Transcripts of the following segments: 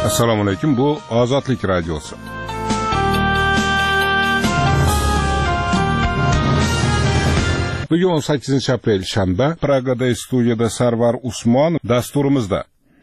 Assalomu alaykum. Bu Ozodlik radiosi. Bugun 18-aprel shanba. Pragada studiyada Sarvar Usmonov dasturimizda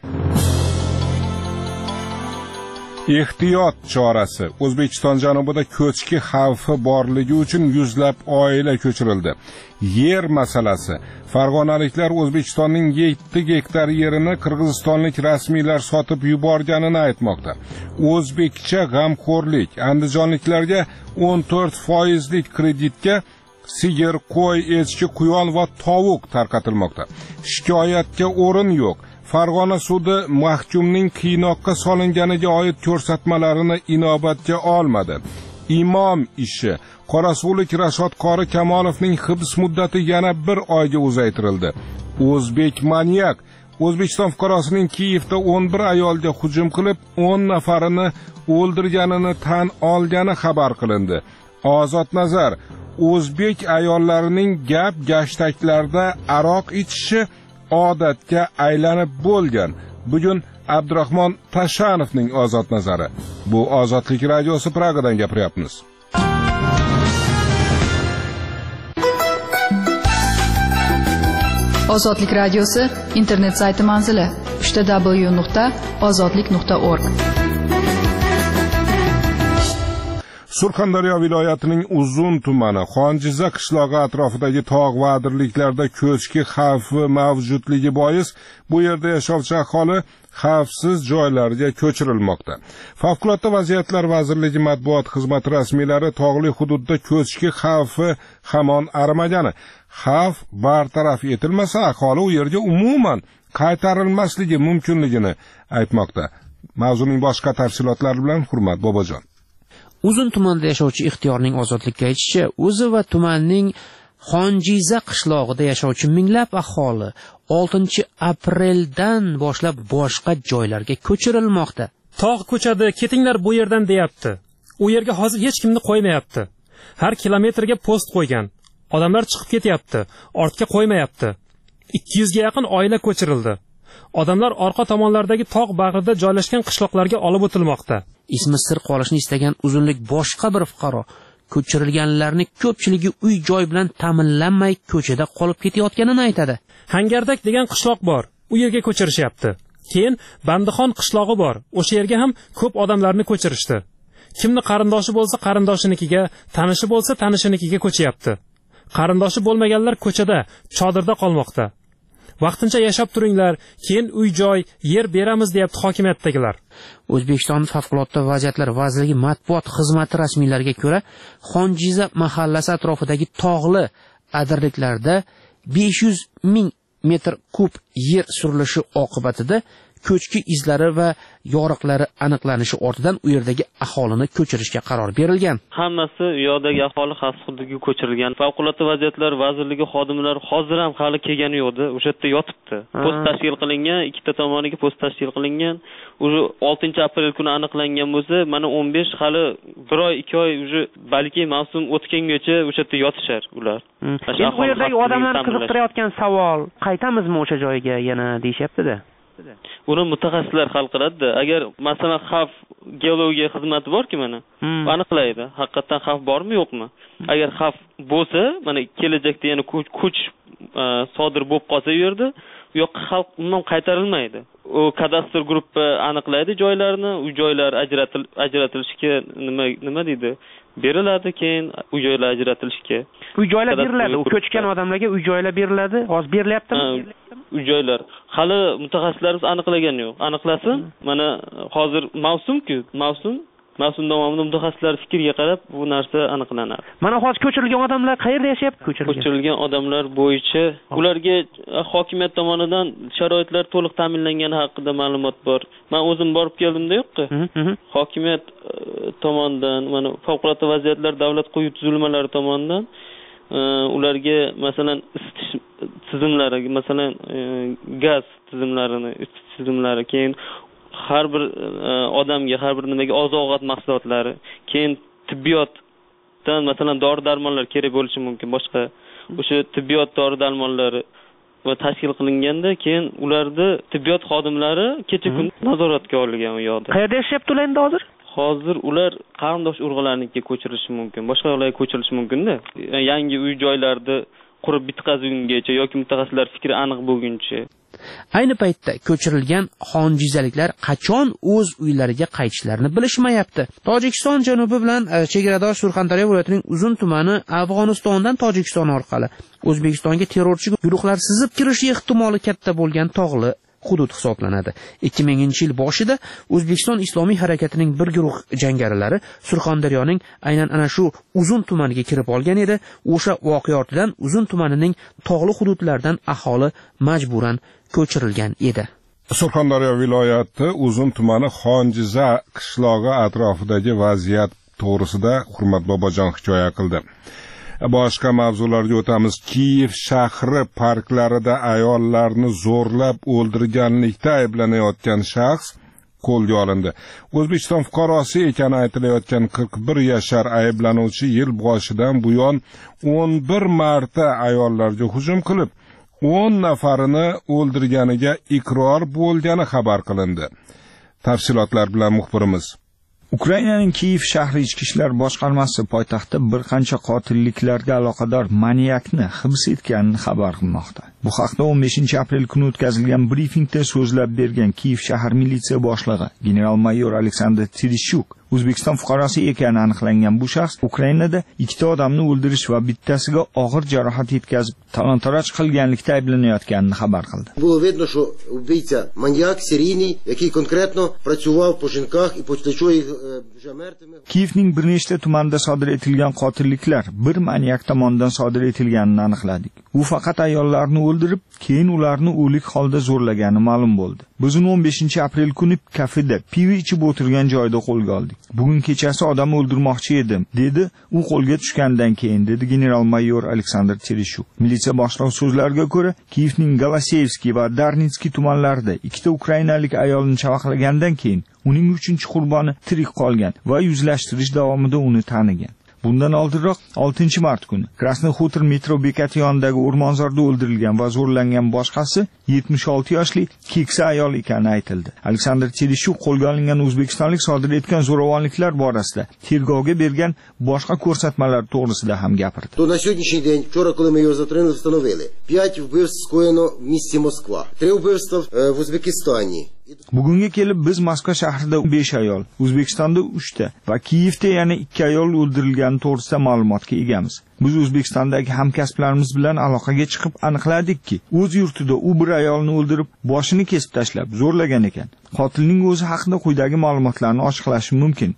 ehtiyot chorasi. O'zbekiston janubida ko'chki xavfi borligi uchun yuzlab oila ko'chirildi. Yer masalasi. Farg'onaliklar O'zbekistonning 7 gektar yerini qirg'izistonlik rasmiylar sotib yuborganini aytmoqda. O'zbekcha g'amxo'rlik. Andijonliklarga 14% kreditga sigir, qo'y, echki, quyon va tovuq tarqatilmoqda. Shikoyatga o'rin yo'q. Farg'ona sudi mahkumning qiynoqqa solinganiga oid ko'rsatmalarini inobatga olmadi. Imom ishi. Qorasuvolik Rashod Qori Kamolovning hibs muddati yana 1 oyga uzaytirildi. O'zbek manyak. O'zbekiston fuqarosining Kiyevda 11 ayolga hujum qilib, 10 nafarini o'ldirganini tan olgani xabar qilindi. Ozod nazar. O'zbek ayollarining gap-gashtaklarda aroq ichishi odatga aylanib bo'lgan. Bugun Abdurahmon Tashanovning ozod nazari. Bu Ozodlik radiosi, Pragadan gapiryapmiz. Ozodlik radiosi internet sayti manzili www.ozodlik.org. Surxondaryo viloyatining Uzun tumani Xonjiza qishlog'i atrofidagi tog' va adirliklarda ko'chki xavfi mavjudligi bois bu yerda yashovchi aholi xavfsiz joylarga ko'chirilmoqda. Favqulodda vaziyatlar vazirligi matbuot xizmati rasmiylari tog'li hududda ko'chki xavfi hamon arimagani, xavf bartaraf etilmasa aholi u yerga umuman qaytarilmasligi mumkinligini aytmoqda. Mavzuning boshqa tafsilotlari bilan Hurmat Bobojon. Uzun tumanida yashovchi Ixtiyorning ozodlikka aytishicha, o'zi va tumanning Xonjiza qishlog'ida yashovchi minglab aholi 6-apreldan boshlab boshqa joylarga ko'chirilmoqda. Tog' ko'chadi, ketinglar bu yerdan deyapti. U yerga hozir hech kimni qo'ymayapti. Har kilometrga post qo'ygan. Odamlar chiqib ketyapti, ortga qo'ymayapti. 200 ga yaqin oila ko'chirildi. Odamlar orqa tomonlardagi tog' bag'rida joylashgan qishloqlarga olib o'tilmoqda. Ismi sir qolishni istagan uzunlik boshqa bir fuqaro ko'chirilganlarning ko'pchiligi uy-joy bilan ta'minlanmay ko'chada qolib ketayotganini aytadi. Hangardak degan qishloq bor, u yerga ko'chirishyapti. Keyin Bandixon qishlog'i bor, o'sha yerga ham ko'p odamlarni ko'chirishdi. Kimni qarindoshi bo'lsa qarindoshinikiga, tanishi bo'lsa tanishinikiga ko'chyapti. Qarindoshi bo'lmaganlar ko'chada, chodirda qolmoqda. Vaqtincha yashab turinglar, keyin uy-joy, yer beramiz deyapti hokimiyatdagilar. O'zbekiston Favqulodda vaziyatlar vazirligi matbuot xizmati rasmiylariga ko'ra, Xonjiza mahallasi atrofidagi tog'li adirliklarda 500 ming metr kub yer surilishi oqibatida ko'chki izlari va yoriqlari aniqlanishi ortidan u yerdagi aholini ko'chirishga qaror berilgan. Hammasi u yerdagi aholi xavfsiz hududga ko'chirilgan. Favqulodda vaziyatlar vazirligi xodimlari hozir ham hali kelgani yo'qdi, o'sha yerda yotibdi. Post tashkil qilingan, ikkita tomoniga post tashkil qilingan. O'sha 6-aprel kuni aniqlangan bo'lsa, mana 15 hali 1 oy, 2 oy o'sha balki mavsum o'tgangacha o'sha yerda yotishar ular. Endi bu yerdagi odamlar qiziqtirayotgan savol, qaytamizmi o'sha joyga yana deyapti-da. Uni mutaxassislar hal qiladi. Agar masalan xavf geologiya xizmati borki mana, aniqlaydi. Haqiqatan xavf bormi yo'qmi? Agar xavf bo'lsa, mana kelajakda yana kuch sodir bo'lib qolsa u yerda, u yoqqa xalq umuman qaytarilmaydi. O kadastr guruhi aniqlaydi joylarni, u joylar ajratilishga nima deydi? Beriladi, keyin uy joylar ajratilishga. Uy joylar beriladi, u ko'chgan odamlarga uy joylar beriladi. Hozir berilyaptimi? Uy joylar hali mutaxassislarimiz aniqlagan yo'q. Aniqlasin. Mana hozir mavsum-ku, mavsum davomida mutaxassislar fikriga qarab bu narsa aniqlanadi. Mana hozir ko'chirilgan odamlar qayerda yashayapti? Ko'chirilgan odamlar bo'yicha ularga hokimiyat tomonidan sharoitlar to'liq ta'minlangani haqida ma'lumot bor. Men o'zim borib keldim-da yo'qqa. Hokimiyat tomonidan, mana favqulodda vaziyatlar davlat quyi tuzilmalari tomonidan ularga masalan isitish tizimlari, masalan gaz tizimlari, keyin har bir odamga, har bir nimaga oziq-ovqat mahsulotlari, keyin tibbiyotdan masalan dori-darmonlar kerak bo'lishi mumkin, boshqa o'sha tibbiyot dori-darmonlari va tashkil qilinganda keyin ularni tibbiyot xodimlari kecha-kun nazoratga olingan u yoqda. Qayerda yashayapti ular endi hozir? Hozir ular qarindosh urug'larnikiga ko'chirilishi mumkin, boshqa joylarga ko'chirilishi mumkin-da. Yangi uy joylarni qurib bitkazgungacha yoki mutaxassislar fikri aniq bo'lguncha. Ayni paytda ko'chirilgan xonjizaliklar qachon o'z uylariga qaytishlarini bilishmayapti. Tojikiston janubi bilan chegaradosh Surxondaryo viloyatining Uzun tumani Afg'onistondan Tojikiston orqali O'zbekistonga terrorchi guruhlar sizib kirishi ehtimoli katta bo'lgan tog'li hudud hisoblanadi. 2000-yil boshida O'zbekiston Islomiy harakatining bir guruh jangarilari Surxondaryoning aynan ana shu Uzun tumaniga kirib olgan edi. O'sha voqea ortidan Uzun tumanining tog'li hududlaridan aholi majburan ko'chirilgan edi. Surxondaryo viloyati Uzun tumani Xonjiza qishlog'i atrofidagi vaziyat to'g'risida Hurmat Bobojon hikoya qildi. Boshqa mavzularga o'tamiz. Kiyev shahri parklarida ayollarni zo'rlab o'ldirganlikda ayblanayotgan shaxs qo'lga olindi. O'zbekiston fuqarosi ekani aytilayotgan 41 yashar ayblanuvchi yil boshidan buyon 11 marta ayollarga hujum qilib, 10 nafarini o'ldirganiga iqror bo'lgani xabar qilindi. Tafsilotlar bilan muxbirimiz. Ukrainaning Kiyev shahri ichki ishlar boshqarmasi poytaxtda bir qancha qotilliklarga aloqador maniakni hibs etganini xabar qilmoqda. Bu haqda 15-aprel kuni o'tkazilgan brifingda so'zlab bergan Kiyev shahar militsiya boshlig'i general-mayor Aleksandr Tereshchuk O'zbekiston fuqarosi ekani aniqlangan bu shaxs Ukrainada 2 odamni o'ldirish va bittasiga og'ir jarohat yetkazib, talon-taroj qilganlikda ayblanayotganini xabar qildi. Було видно, що вбивця маньяк серійний, який конкретно працював по жінках і після чого їх вже мертвими. Kiyevning bir nechta tumanida sodir etilgan qotilliklar bir manyak tomonidan sodir etilganini aniqladik. U faqat ayollarni o'ldirib, keyin ularni o'lik holda zo'rlagani ma'lum bo'ldi. Biz uni 15-aprel kuni kafeda pivo ichib o'tirgan joyda qo'lga oldik. Bugun kechasi odam o'ldirmoqchi edim, dedi u qo'lga tushgandan keyin, dedi general-mayor Aleksandr Tereshchuk. Militsiya boshlig'i so'zlariga ko'ra, Kiyevning Galasevskiy va Darnitskiy tumanlarida 2 ukrainalik ayolni chavaqlagandan keyin uning 3-chi qurboni tirik qolgan va yuzlashtirish davomida uni tanigan. Bundan oldinroq 6-mart kuni Krasnoxutor metro bekati yonidagi o'rmonzorda o'ldirilgan va zo'rlangan boshqasi 76 yoshli keksa ayol ekani aytildi. Aleksandr Tereshchuk qo'lga olingan o'zbekistonlik sodir etgan zo'ravonliklar borasida tergovga bergan boshqa ko'rsatmalar to'g'risida ham gapirdi. То на сьогоднішній день, вчора, коли ми його затримали, встановили 5 вбивств скоєно в місті Москва, 3 вбивства в Узбекистані. Bugunga kelib biz Moskva shahrida 5 ayol, O'zbekistonda 3 ta va Kiyevda yana 2 ayol o'ldirilgani to'g'risida ma'lumotga egamiz. Biz O'zbekistondagi hamkasblarimiz bilan aloqaga chiqib aniqladikki, o'z yurtida u bir ayolni o'ldirib, boshini kesib tashlab zo'rlagan ekan. Qotilning o'zi haqida quyidagi ma'lumotlarni ochiqlashim mumkin.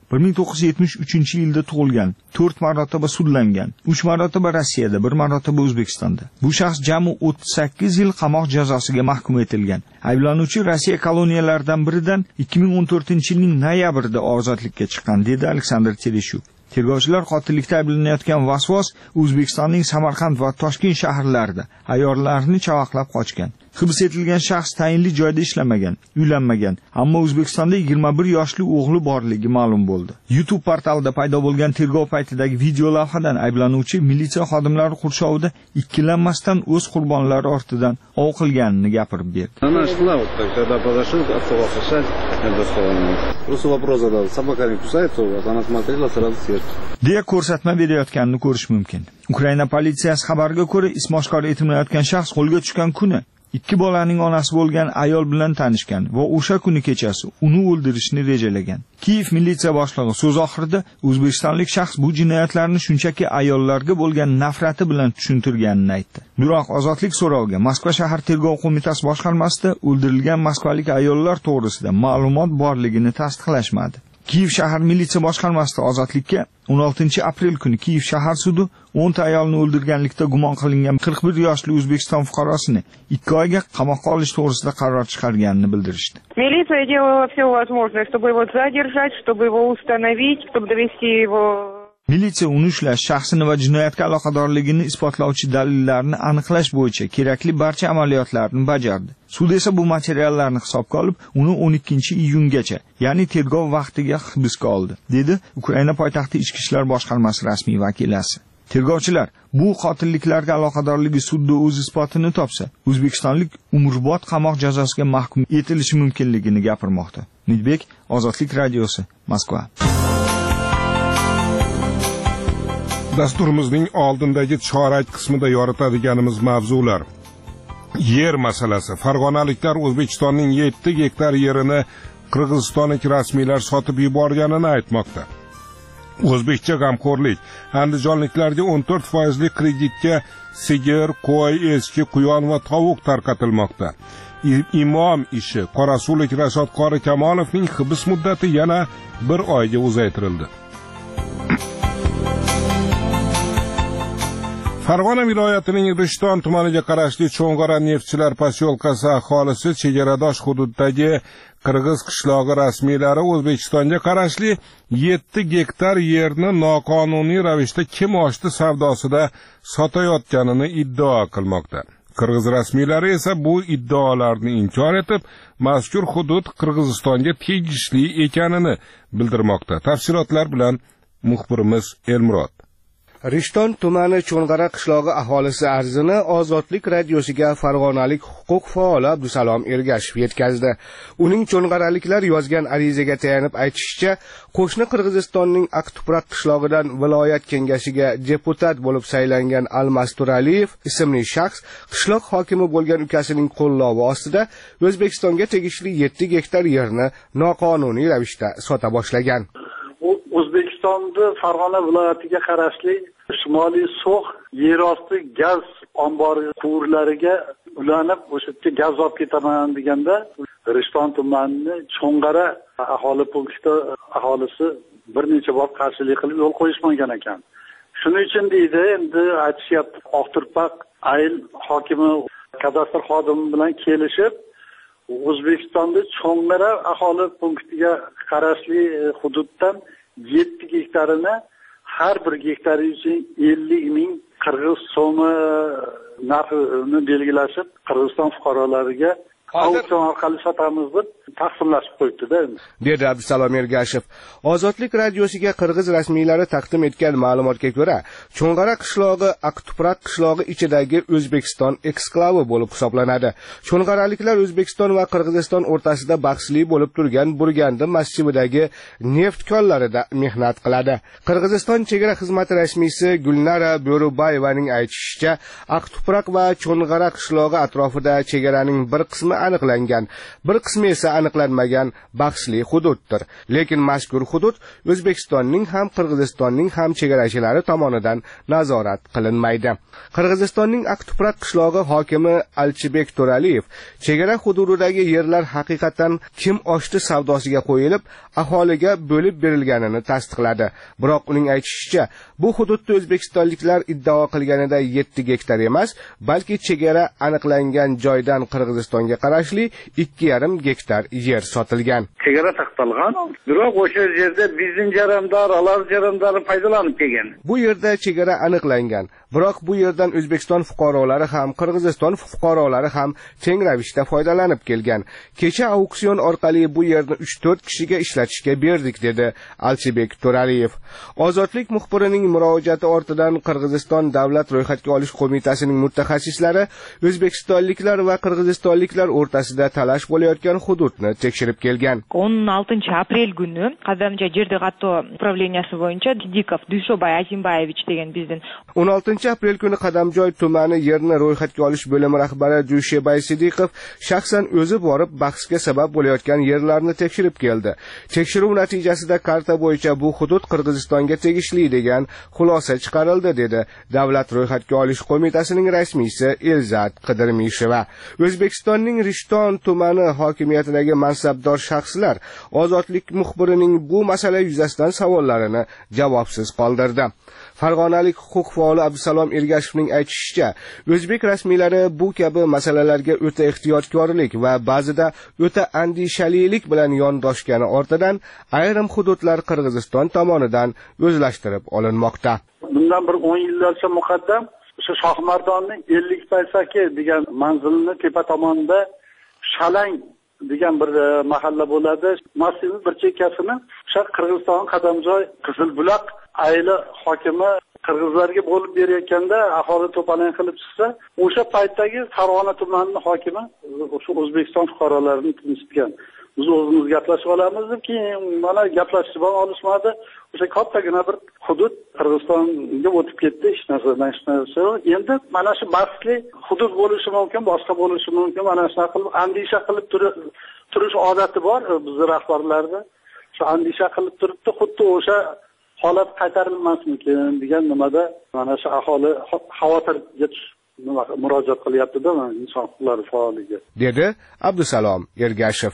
1973-yilda tug'ilgan, 4 marotaba sudlangan, 3 marotaba Rossiyada, 1 marotaba O'zbekistonda. Bu shaxs jami 38 yil qamoq jazosiga mahkum etilgan. Ayblanuvchi Rossiya koloniyalaridan biridan 2014-yilning noyabrida ozodlikka chiqqan, dedi Aleksandr Tereshchuk. Tergovchilar qotillikda ayblanayotgan vasvos O'zbekistonning Samarqand va Toshkent shaharlarida ayollarni chavaqlab qochgan. Hibs etilgan shaxs tayinli joyda ishlamagan, uylanmagan, ammo O'zbekistonda 21 yoshli o'g'li borligi ma'lum bo'ldi. YouTube portalida paydo bo'lgan tergov paytidagi video lavhadan ayblanuvchi militsiya xodimlari qurshovida ikkilanmasdan o'z qurbonlari ortidan ov qilganini gapirib berdi. Она шла вот так, когда подошел, отцова сосать, я достал ее. Просто вопрос задал, собака не кусается у вас? Она смотрела сразу сердце. deya ko'rsatma berayotganini ko'rish mumkin. Ukraina politsiyasi xabariga ko'ra, ismi oshkor etilmayotgan shaxs qo'lga tushgan kuni 2 bolaning onasi bo'lgan ayol bilan tanishgan va o'sha kuni kechasi uni o'ldirishni rejalagan. Kiyev militsiya boshlig'i so'z oxirida o'zbekistonlik shaxs bu jinoyatlarni shunchaki ayollarga bo'lgan nafrati bilan tushuntirganini aytdi. Biroq ozodlik so'roviga Moskva shahar tergov qo'mitasi boshqarmasida o'ldirilgan moskvalik ayollar to'g'risida ma'lumot borligini tasdiqlashmadi. Kiyev shahar militsiya boshqarmasida ozodlikka 16-aprel kuni Kiyev shahar sudi 10 ta ayolni o'ldirganlikda gumon qilingan 41 yoshli O'zbekiston fuqarosini 2 oyga qamoqqa olish to'g'risida qaror chiqarganini bildirishdi. Militsiya делала все возможное, чтобы его задержать, чтобы его установить, чтобы довести его. Militsiya uni ushlash, shaxsini va jinoyatga aloqadorligini isbotlovchi dalillarni aniqlash bo'yicha kerakli barcha amaliyotlarni bajardi. Sud esa bu materiallarni hisobga olib, uni 12-iyungacha, ya'ni tergov vaqtiga hibsga oldi, dedi Ukraina poytaxti ichki ishlar boshqarmasi rasmiy vakilasi. Tergovchilar bu qotilliklarga aloqadorligi sudda o'z isbotini topsa, o'zbekistonlik umrbod qamoq jazosiga mahkum etilishi mumkinligini gapirmoqda. Nidbek, Ozodlik radiosi, Moskva. Dasturimizning oldindagi chorak qismida yoritadiganimiz mavzular: yer masalasi. Farg'onaliklar O'zbekistonning 7 gektar yerini qirg'izistonlik rasmiylar sotib yuborganini aytmoqda. O'zbekcha g'amxo'rlik. Andijonliklarga 14% kreditga sigir, qo'y, echki, quyon va tovuq tarqatilmoqda. Imom ishi. Qorasulik Rashod Qori Kamolovning hibs muddati yana 1 oyga uzaytirildi. Farg'ona viloyatining Rishton tumaniga qarashli Cho'ng'ara neftchilar posyolkasi aholisi chegaradosh hududdagi qirg'iz qishlog'i rasmiylari O'zbekistonga qarashli 7 gektar yerni noqonuniy ravishda kim oshdi savdosida sotayotganini iddao qilmoqda. Qirg'iz rasmiylari esa bu iddaolarni inkor etib, mazkur hudud Qirg'izistonga tegishli ekanini bildirmoqda. Tafsilotlar bilan muxbirimiz Elmurod. Rishton tumani Cho'ng'ara qishlog'i aholisi arzini Ozodlik radiosiga farg'onalik huquq faoli Abdusalom Ergashev yetkazdi. Uning cho'ng'araliklar yozgan arizaga tayanib aytishicha, qo'shni Qirg'izistonning Aqtuproq qishlog'idan viloyat kengashiga deputat bo'lib saylangan Almas Turaliyev ismli shaxs qishloq hokimi bo'lgan ukasining qo'llovi ostida O'zbekistonga tegishli 7 gektar yerni noqonuniy ravishda sota boshlagan. O'zbekistonda Farg'ona viloyatiga qarashli Shimoliy So'x yerosti gaz ombori quvurlariga ulanib, o'sha yerga gaz olib ketaman deganda, Rishton tumanining Cho'ng'ara aholi punkti aholisi bir necha bor qarshilik qilib yo'l qo'yishmagan ekan. Shuning uchun deydi, endi aytishyapti, Oqturpoq ayl hokimi kadastr xodimi bilan kelishib, O'zbekistonda Cho'ng'ara aholi punktiga qarashli hududdan 7 gektarini har bir gektari uchun 50 ming qirg'iz so'mi narxini belgilashib, Qirg'iziston fuqarolariga auksion orqali sotamiz deb taqsimlashib qo'yibdi-da. Dedi Abdusalom Ergashev. Ozodlik radiosiga qirg'iz rasmiylari taqdim etgan ma'lumotga ko'ra, Cho'ng'ara qishlog'i Aqtuproq qishlog'i ichidagi O'zbekiston eksklavi bo'lib hisoblanadi. Cho'ng'araliklar O'zbekiston va Qirg'iziston o'rtasida bahsli bo'lib turgan Burgandi massividagi neft konlarida mehnat qiladi. Qirg'iziston chegara xizmati rasmiysi Gulnara Bo'rubayevaning aytishicha, Aqtuproq va Cho'ng'ara qishlog'i atrofida chegaraning bir qismi aniqlangan, bir qismi esa aniqlanmagan bahsli hududdir. Lekin mazkur hudud O'zbekistonning ham Qirg'izistonning ham chegarachilari tomonidan nazorat qilinmaydi. Qirg'izistonning Aqtuproq qishlog'i hokimi Alchibek To'raliyev chegara hududidagi yerlar haqiqatan kim oshdi savdosiga qo'yilib, aholiga bo'lib berilganini tasdiqladi. Biroq uning aytishicha, bu hududda o'zbekistonliklar iddao qilganida 7 gektar emas, balki chegara aniqlangan joydan Qirg'izistonga qarashli 2,5 gektar yer sotilgan. Chegara taqtalgan, biroq o'sha yerda bizning jarandar, alar jarandari foydalanib kelgan. Bu yerda chegara aniqlangan, biroq bu yerdan O'zbekiston fuqarolari ham, Qirg'iziston fuqarolari ham teng ravishda foydalanib kelgan. Kecha auksion orqali bu yerni 3-4 kishiga ishlatishga berdik, dedi Alchibek To'raliyev. Ozodlik muxbirining murojaati ortidan Qirg'iziston davlat ro'yxatga olish qo'mitasining mutaxassislari o'zbekistonliklar va qirg'izistonliklar o'rtasida talash bo'layotgan hududni tekshirib kelgan. 16-aprel kuni Qadamja Jerdiqato upravleniyasi bo'yicha Didikov Dushoboy Azimbayevich degan bizden 16-aprel kuni Qadamjoy tumani yerni ro'yxatga olish bo'limi rahbari Dushoboy Sidiqov shaxsan o'zi borib bahsga sabab bo'layotgan yerlarni tekshirib keldi. Tekshiruv natijasida karta bo'yicha bu hudud Qirg'izistonga tegishli degan xulosa chiqarildi, dedi davlat ro'yxatga olish qo'mitasining rasmiysi Elzat Qidirmisheva. O'zbekistonning Rishton tumani hokimiyatidagi mansabdor shaxslar Ozodlik muxbirining bu masala yuzasidan savollarini javobsiz qoldirdi. Farg'onalik huquq faoli Abdusalom Ergashevning aytishicha, o'zbek rasmiylari bu kabi masalalarga o'ta ehtiyotkorlik va ba'zida o'ta andishalilik bilan yondoshgani ortidan ayrim hududlar Qirg'iziston tomonidan o'zlashtirib olinmoqda. Bundan bir 10 yillarcha muqaddam o'sha Shohmardonning 50 paysaki degan manzilni tepa tomonda Shalang degan bir mahalla bo'ladi. Massivning bir chekkasini o'sha Qirg'iziston Qadamjoy Qizilbuloq ayli hokimi qirg'izlarga bo'lib berayotganda aholi to'polon qilib chiqsa, o'sha paytdagi Farg'ona tumanining hokimi o'sha O'zbekiston fuqarolarini tinchitgan. Biz o'zimiz gaplashib olamiz deb, keyin mana gaplashib olishmadi. O'sha kattagina bir hudud Qirg'izistonga o'tib ketdi, hech narsa. Endi mana shu bahsli hudud bo'lishi mumkin, boshqa bo'lishi mumkin. Mana shunaqa qilib andisha qilib turish odati bor bizning rahbarlarda. Shu andisha qilib turibdi, xuddi o'sha holat qaytarilmasmikin degan nimada mana shu aholi xavotirga murojaat qilyapti-da, inson huquqlari faoliga. Dedi Abdusalom Ergashev.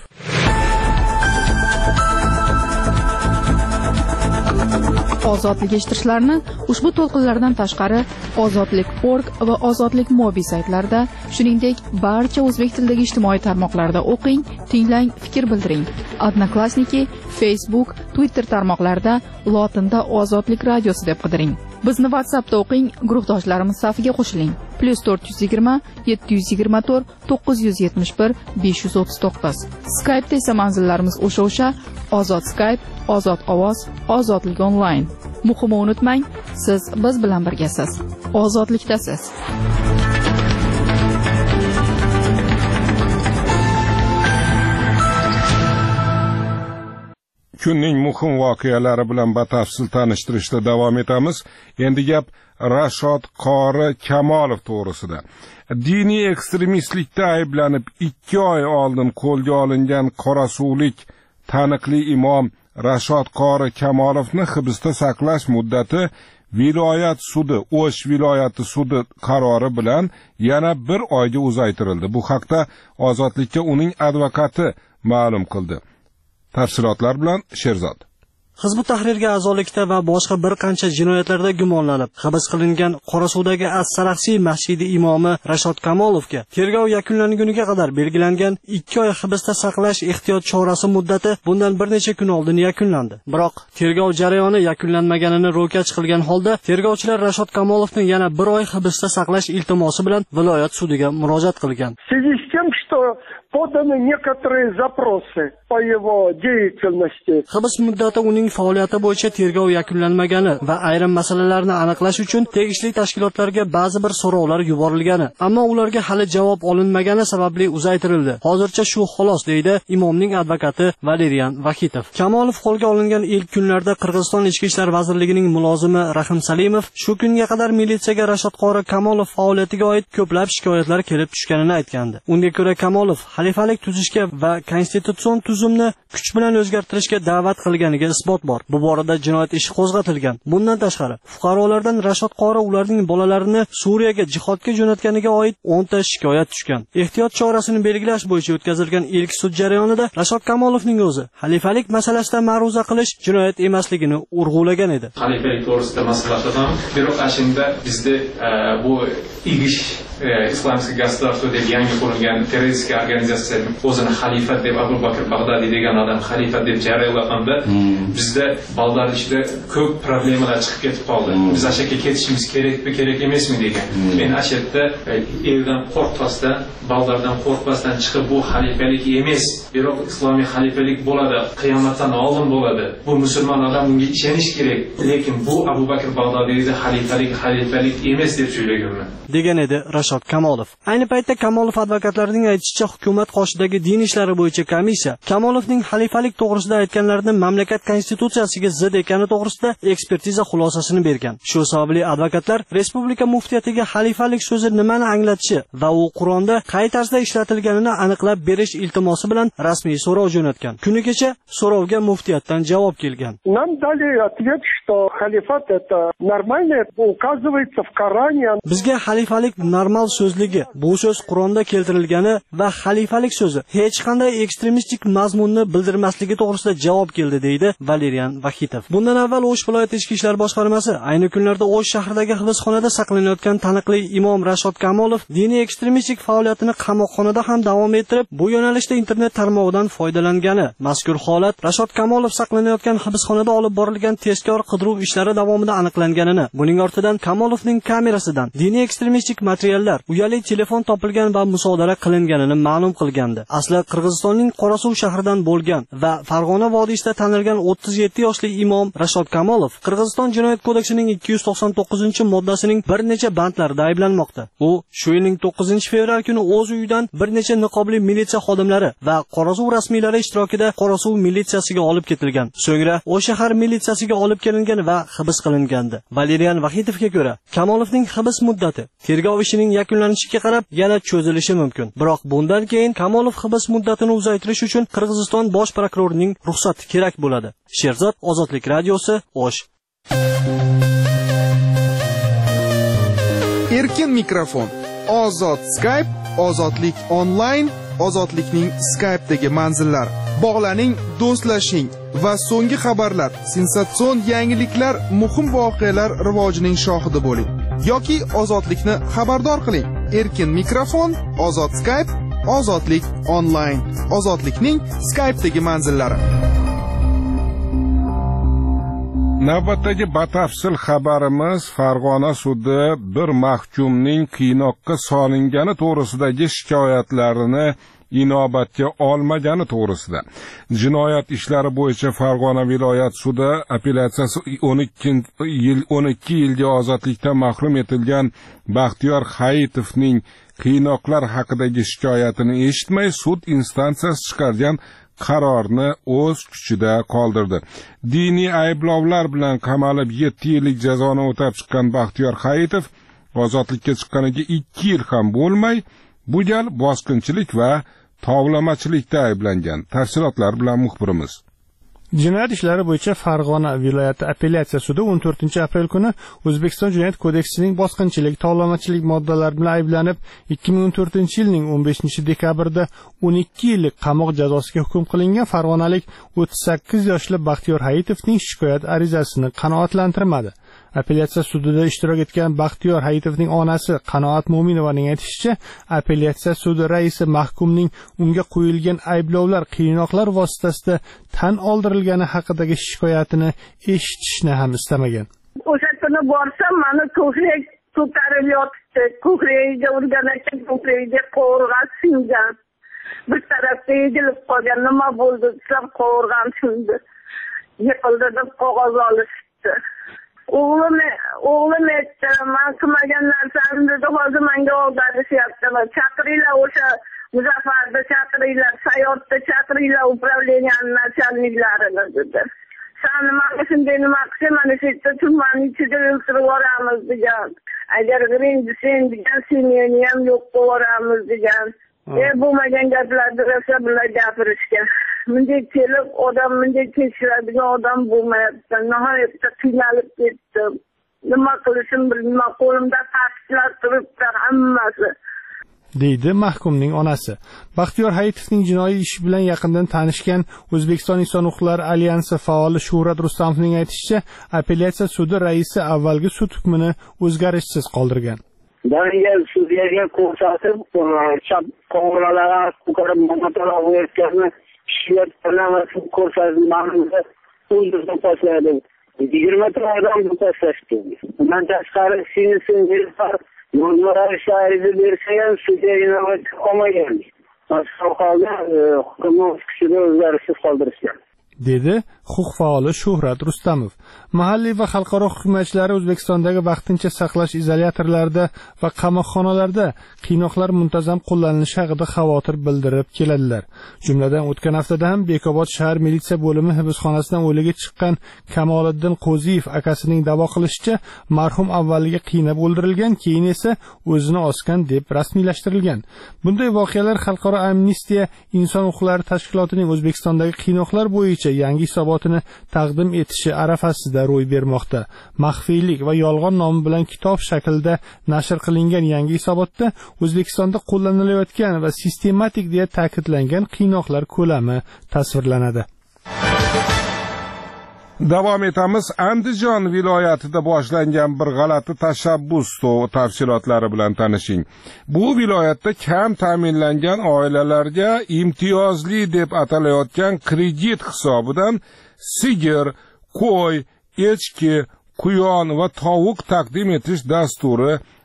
Ozodlik eshittirishlarni ushbu to'lqinlardan tashqari ozodlik.org va ozodlik.mobi saytlarida, shuningdek barcha o'zbek tilidagi ijtimoiy tarmoqlarda o'qing, tinglang, fikr bildiring. Odnoklassniki, Facebook, Twitter tarmoqlarida lotinda Ozodlik radiosi deb qidiring. Bizni WhatsAppda o'qing, guruhdoshlarimiz safiga qo'shiling. +420 724 971 539. Skype'da esa manzillarimiz o'sha Ozod Skype, Ozod ovoz, Ozodlik onlayn. Muhimi unutmang, siz biz bilan birgasiz. Ozodlikdasiz. Kunning muhim voqealari bilan batafsil tanishtirishda davom etamiz. Endi gap Rashod Qori Kamolov to'g'risida. Diniy ekstremistlikda ayblanib 2 oy oldin qo'lga olingan qorasuvlik taniqli imom Rashod Qori Kamolovni hibsda saqlash muddati viloyat sudi, O'sh viloyati sudi qarori bilan yana 1 oyga uzaytirildi. Bu haqda Ozodlikka uning advokati ma'lum qildi. Tafsilotlar bilan Sherzod. Hizb ut-Tahrirga a'zolikda va boshqa bir qancha jinoyatlarda gumonlanib, hibs qilingan Qorasuvdagi As-Saraxsiy masjidi imomi Rashod Kamolovga tergov yakunlanguniga qadar belgilangan 2 oy hibsda saqlash ehtiyot chorasi muddati bundan bir necha kun oldin yakunlandi. Biroq tergov jarayoni yakunlanmaganini ro'kach qilgan holda tergovchilar Rashod Kamolovni yana 1 oy hibsda saqlash iltimosi bilan viloyat sudiga murojaat qilgan. Поданы некоторые запросы по его деятельности. Hibs muddati uning faoliyati bo'yicha tergov yakunlanmagani va ayrim masalalarni aniqlash uchun tegishli tashkilotlarga ba'zi bir so'rovlar yuborilgani, ammo ularga hali javob olinmagani sababli uzaytirildi. Hozircha shu xolos, deydi imomning advokati Valerian Vahitov. Kamolov qo'lga olingan ilk kunlarda Qirg'iziston Ichki ishlar vazirligining mulozimi Rahim Salimov shu kunga qadar militsiyaga Rashod Qori Kamolov faoliyatiga oid ko'plab shikoyatlar kelib tushganini aytgandi. Unga ko'ra Kamolov xalifalik tuzishga va konstitutsion tuzumni kuch bilan o'zgartirishga da'vat qilganiga isbot bor. Bu borada jinoyat ishi qo'zg'atilgan. Bundan tashqari, fuqarolardan Rashod Qori ularning bolalarini Suriyaga jihodga jo'natganiga oid 10 ta shikoyat tushgan. Ehtiyot chorasini belgilash bo'yicha o'tkazilgan ilk sud jarayonida Rashod Kamolovning o'zi xalifalik masalasida ma'ruza qilish jinoyat emasligini urg'ulagan edi. Xalifalik to'g'risida maslahatlar, biroq ashunda bizda bu igish islomskiy государство deb yangi qurilgan terroristik organizatsiya o'zini xalifa deb Abu Bakr Bag'dodiy degan odam xalifa deb jarayonlaganda bizda ballar ichida ko'p problemalar chiqib ketib qoldi. Biz ashaka ketishimiz kerakmi, kerak emasmi degan. Men ashakda eldan qo'rqmasdan, ballardan qo'rqmasdan chiqib bu xalifalik emas, biroq islomiy xalifalik bo'ladi, qiyomatdan oldin bo'ladi. Bu musulmon odam bunga ishonish kerak. Lekin bu Abu Bakr Bag'dodiyda xalifalik emas deb so'ylaganman. degan edi Rashod Kamolov. Ayni paytda Kamolov advokatlarining aytishicha, hukumat qoshidagi din ishlari bo'yicha komissiya Kamolovning xalifalik to'g'risida aytganlarini mamlakat konstitutsiyasiga zid ekani to'g'risida ekspertiza xulosasini bergan. Shu sababli advokatlar respublika muftiyatiga xalifalik so'zi nimani anglatishi va u Qur'onda qay tarzda ishlatilganini aniqlab berish iltimosi bilan rasmiy so'rov jo'natgan. Kuni kecha so'rovga muftiyatdan javob kelgan. Нам дали ответ, что халифат это нормально, указывается в Коране. Bizga xalifalik normal so'zligi, bu so'z Qur'onda keltirilgani va xalifalik so'zi hech qanday ekstremistik mazmunni bildirmasligi to'g'risida javob keldi, deydi Valerian Vahitov. Bundan avval O'sh viloyat ichki ishlar boshqarmasi ayni kunlarda O'sh shahridagi hibsxonada saqlanayotgan taniqli imom Rashod Kamolov diniy ekstremistik faoliyatini qamoqxonada ham davom ettirib, bu yo'nalishda internet tarmog'idan foydalangani. Mazkur holat Rashod Kamolov saqlanayotgan hibsxonada olib borilgan tezkor qidiruv ishlari davomida aniqlanganini, buning ortidan Kamolovning kamerasidan diniy ekstremistik materiallar organlar uyali telefon topilgan va musodara qilinganini ma'lum qilgandi. Asli Qirg'izistonning Qorasuv shahridan bo'lgan va Farg'ona vodiysida tanilgan 37 yoshli imom Rashod Kamolov Qirg'iziston jinoyat kodeksining 299-moddasining bir necha bandlarida ayblanmoqda. U shu yilning 9-fevral kuni o'z uyidan bir necha niqobli militsiya xodimlari va Qorasuv rasmiylari ishtirokida Qorasuv militsiyasiga olib ketilgan. So'ngra o'sha shahar militsiyasiga olib kelingan va hibs qilingandi. Valerian Vahidovga ko'ra, Kamolovning hibs muddati tergov ishining yakunlanishiga qarab yana cho'zilishi mumkin. Biroq bundan keyin Kamolov hibs muddatini uzaytirish uchun Qirg'iziston bosh prokurorining ruxsati kerak bo'ladi. Sherzod, Ozodlik radiosi, O'sh. Erkin mikrofon, Ozod Skype, Ozodlik onlayn, Ozodlikning Skype'dagi manzillari. Bog'laning, do'stlashing va so'nggi xabarlar, sensatsion yangiliklar, muhim voqealar rivojining shohidi bo'ling yoki Ozodlikni xabardor qiling. Erkin mikrofon, Ozod Skype, Ozodlik onlayn, Ozodlikning Skype'dagi manzillari. Navbatdagi batafsil xabarimiz Farg'ona sudi bir mahkumning qiynoqqa solingani to'g'risidagi shikoyatlarini inobatga olmagani to'g'risida. Jinoyat ishlari bo'yicha Farg'ona viloyat sudi apellyatsiyasi 12 yilga ozodlikdan mahrum etilgan Baxtiyor Hayitovning qiynoqlar haqidagi shikoyatini eshitmay sud instansiyasi chiqargan qarorni o'z kuchida qoldirdi. Diniy ayblovlar bilan qamalib 7 yillik jazoni o'tab chiqqan Baxtiyor Hayitov ozodlikka chiqqaniga 2 yil ham bo'lmay, bu gal bosqinchilik va tovlamachilikda ayblangan. Tafsilotlar bilan muxbirimiz. Jinoyat ishlari bo'yicha Farg'ona viloyati apellyatsiya sudi 14-aprel kuni O'zbekiston jinoyat kodeksining bosqinchilik, tovlamachilik moddalari bilan ayblanib, 2014-yilning 15-dekabrida 12 yillik qamoq jazosiga hukm qilingan farg'onalik 38 yoshli Baxtiyor Hayitovning shikoyat arizasini qanoatlantirmadi. Apellyatsiya sudida ishtirok etgan Baxtiyor Hayitovning onasi Qanoat Mo'minovaning aytishicha, apellyatsiya sudi raisi mahkumning unga qo'yilgan ayblovlar, qiynoqlar vositasida tan oldirilgani haqidagi shikoyatini eshitishni ham istamagan. O'sha kuni borsam, meni ko'krak ko'tarilyotibdi. Ko'kragiga urgan ekan, ko'kragiga qovurg'an singan. Bir tarafda egilib qolgan. Nima bo'ldi desam, qovurg'an sindi. Yiqildi deb qog'oz olishdi. O'g'lim aytdi, men qilmagan narsamni dedi, hozir menga og'darishyapti. Chaqiringlar o'sha Muzaffarni chaqiringlar, Sayyorda chaqiringlar upravleniyaning nachalniklarini dedi. Sen mana shunday nima qilsa, mana shu yerda tumanning ichida o'ltirib yuboramiz degan. Agar g'iring desang degan, seni ham yo'q qilib yuboramiz degan. Bo'lmagan gaplarni rosa bilan gapirishgan. Bunday kelib odam bunday kechiradigan odam bo'lmayapti. Nihoyatda qiynalib ketdim. Nima qilishim bilmayman, qo'limda taqiqlar turibdi hammasi. deydi mahkumning onasi. Baxtiyor Hayitovning jinoiy ishi bilan yaqindan tanishgan O'zbekiston Inson huquqlari alyansi faoli Shuhrat Rustamovning aytishicha, apellyatsiya sudi raisi avvalgi sud hukmini o'zgarishsiz qoldirgan. Dariga sudyaga ko'rsatib, chap qovuralari ko'karib monotola o'tganini ishlat bilan ko'rsatib, ma'lumotda o'zini tashladi. 20 ta odamni tashlashdi. Bundan tashqari sinir Yollara şahidi berseyen sudya inobat olmagan. Başka holda hukmni kuchida o'zgarishsiz qoldirishgan. dedi huquq faoli Shuhrat Rustamov. Mahalliy va xalqaro hukumatchilar O'zbekistondagi vaqtincha saqlash izolyatorlarida va qamoqxonalarda qiynoqlar muntazam qo'llanilishi haqida xavotir bildirib keladilar. Jumladan o'tgan haftada ham Bekobod shahar militsiya bo'limi hibsxonasidan o'ligi chiqqan Kamoliddin Qo'ziyev akasining da'vo qilishicha, marhum avvaliga qiynab o'ldirilgan, keyin esa o'zini osgan deb rasmiylashtirilgan. Bunday voqealar Xalqaro amnistiya inson huquqlari tashkilotining O'zbekistondagi qiynoqlar bo'yicha yangi hisobotini taqdim etishi arafasida ro'y bermoqda. Maxfiylik va yolg'on nomi bilan kitob shaklida nashr qilingan yangi hisobotda O'zbekistonda qo'llanilayotgan va sistematik deya ta'kidlangan qiynoqlar ko'lami tasvirlanadi. Davom etamiz. Andijon viloyatida boshlangan bir g'alati tashabbus tafsilotlari bilan tanishing. Bu viloyatda kam ta'minlangan oilalarga imtiyozli deb atalayotgan kredit hisobidan sigir, qo'y, echki, quyon va tovuq taqdim etish dasturi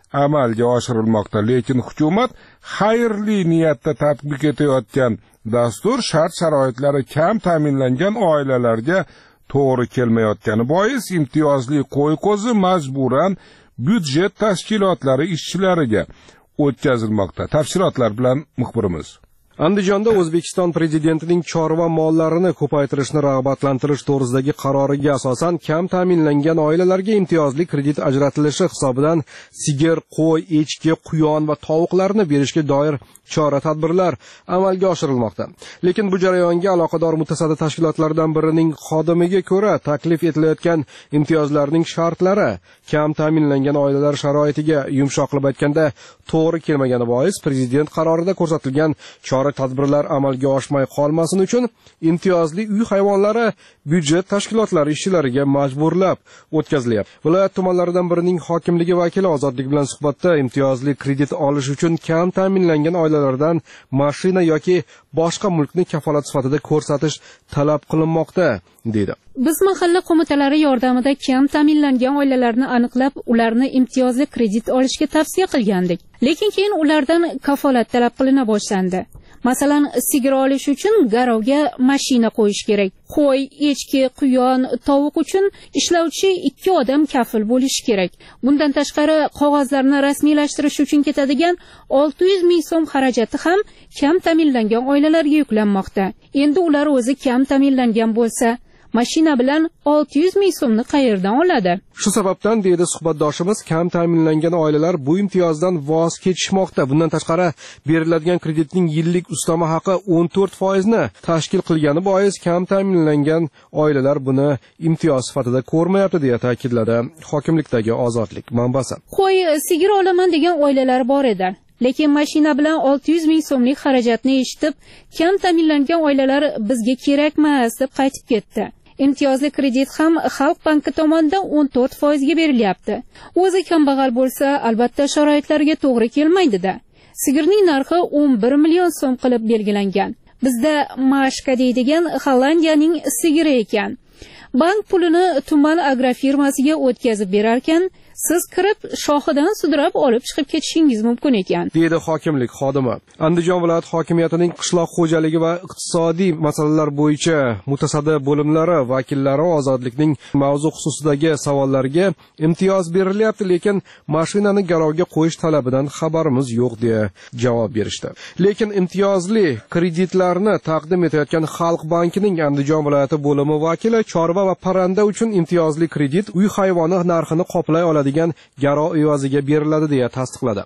amalga oshirilmoqda, lekin hukumat xayrli niyatda tatbiq etayotgan dastur shart-sharoitlari kam ta'minlangan oilalarga to'g'ri kelmayotgani bois imtiyozli qo'y qo'zi majburan byudjet tashkilotlari ishchilariga o'tkazilmoqda. Tafsilotlar bilan muxbirimiz. Andijonda O'zbekiston prezidentining chorva mollarini ko'paytirishni rag'batlantirish to'g'risidagi qaroriga asosan kam ta'minlangan oilalarga imtiyozli kredit ajratilishi hisobidan sigir, qo'y, echki, quyon va tovuqlarni berishga doir chora-tadbirlar amalga oshirilmoqda. Lekin bu jarayonga aloqador mutasaddi tashkilotlardan birining xodimiga ko'ra, taklif etilayotgan imtiyozlarning shartlari kam ta'minlangan oilalar sharoitiga yumshoq qilib aytganda to'g'ri kelmagani bois prezident qarorida ko'rsatilgan chora-tadbirlar amalga oshmay qolmasin uchun imtiyozli uy hayvonlari byudjet tashkilotlari ishchilariga majburlab o'tkazilyapti. Viloyat tumanlaridan birining hokimligi vakili Ozodlik bilan suhbatda imtiyozli kredit olish uchun kam ta'minlangan oilalardan mashina yoki boshqa mulkni kafolat sifatida ko'rsatish talab qilinmoqda, dedi. Biz mahalla qo'mitalari yordamida kam ta'minlangan oilalarni aniqlab, ularni imtiyozli kredit olishga tavsiya qilgandik. Lekin keyin ulardan kafolat talab qilina boshlandi. Masalan, sigir olish uchun garovga mashina qo'yish kerak. Qo'y, echki, quyon, tovuq uchun ishlovchi 2 odam kafil bo'lishi kerak. Bundan tashqari, qog'ozlarni rasmiylashtirish uchun ketadigan 600 ming so'm xarajati ham kam ta'minlangan oilalarga yuklanmoqda. Endi ular o'zi kam ta'minlangan bo'lsa, mashina bilan 600 ming so'mni qayerdan oladi? Shu sababdan, deydi suhbatdoshimiz, kam ta'minlangan oilalar bu imtiyozdan voz kechishmoqda. Bundan tashqari, beriladigan kreditning yillik ustama haqi 14% ni tashkil qilgani bois kam ta'minlangan oilalar buni imtiyoz sifatida ko'rmayapti, deya ta'kidladi hokimlikdagi Ozodlik manbasi. Qo'y, sigir olaman degan oilalar bor edi. Lekin mashina bilan 600 ming so'mlik xarajatni eshitib, kam ta'minlangan oilalar bizga kerakmas deb qaytib ketdi. Imtiyozli kredit ham Xalq banki tomonidan 14% ga berilyapti. O'zi kambag'al bo'lsa, albatta sharoitlariga to'g'ri kelmaydi-da. Sigirning narxi 11 million so'm qilib belgilangan. Bizda Mashka deydigan Hollandiyaning sigiri ekan. Bank pulini tuman agrofirmasiga o'tkazib berar ekan, siz kirib shoxidan sudrab olib chiqib ketishingiz mumkin ekan, deydi hokimlik xodimi. Andijon viloyat hokimiyatining qishloq xo'jaligi va iqtisodiy masalalar bo'yicha mutasaddi bo'limlari vakillari Ozodlikning mavzu xususidagi savollariga imtiyoz berilyapti, lekin mashinani garovga qo'yish talabidan xabarimiz yo'q, deya javob berishdi. Lekin imtiyozli kreditlarni taqdim etayotgan Xalq bankining Andijon viloyati bo'limi vakili chorva va parranda uchun imtiyozli kredit uy hayvoni narxini qoplay oladi degan garov evaziga beriladi, deya tasdiqladi.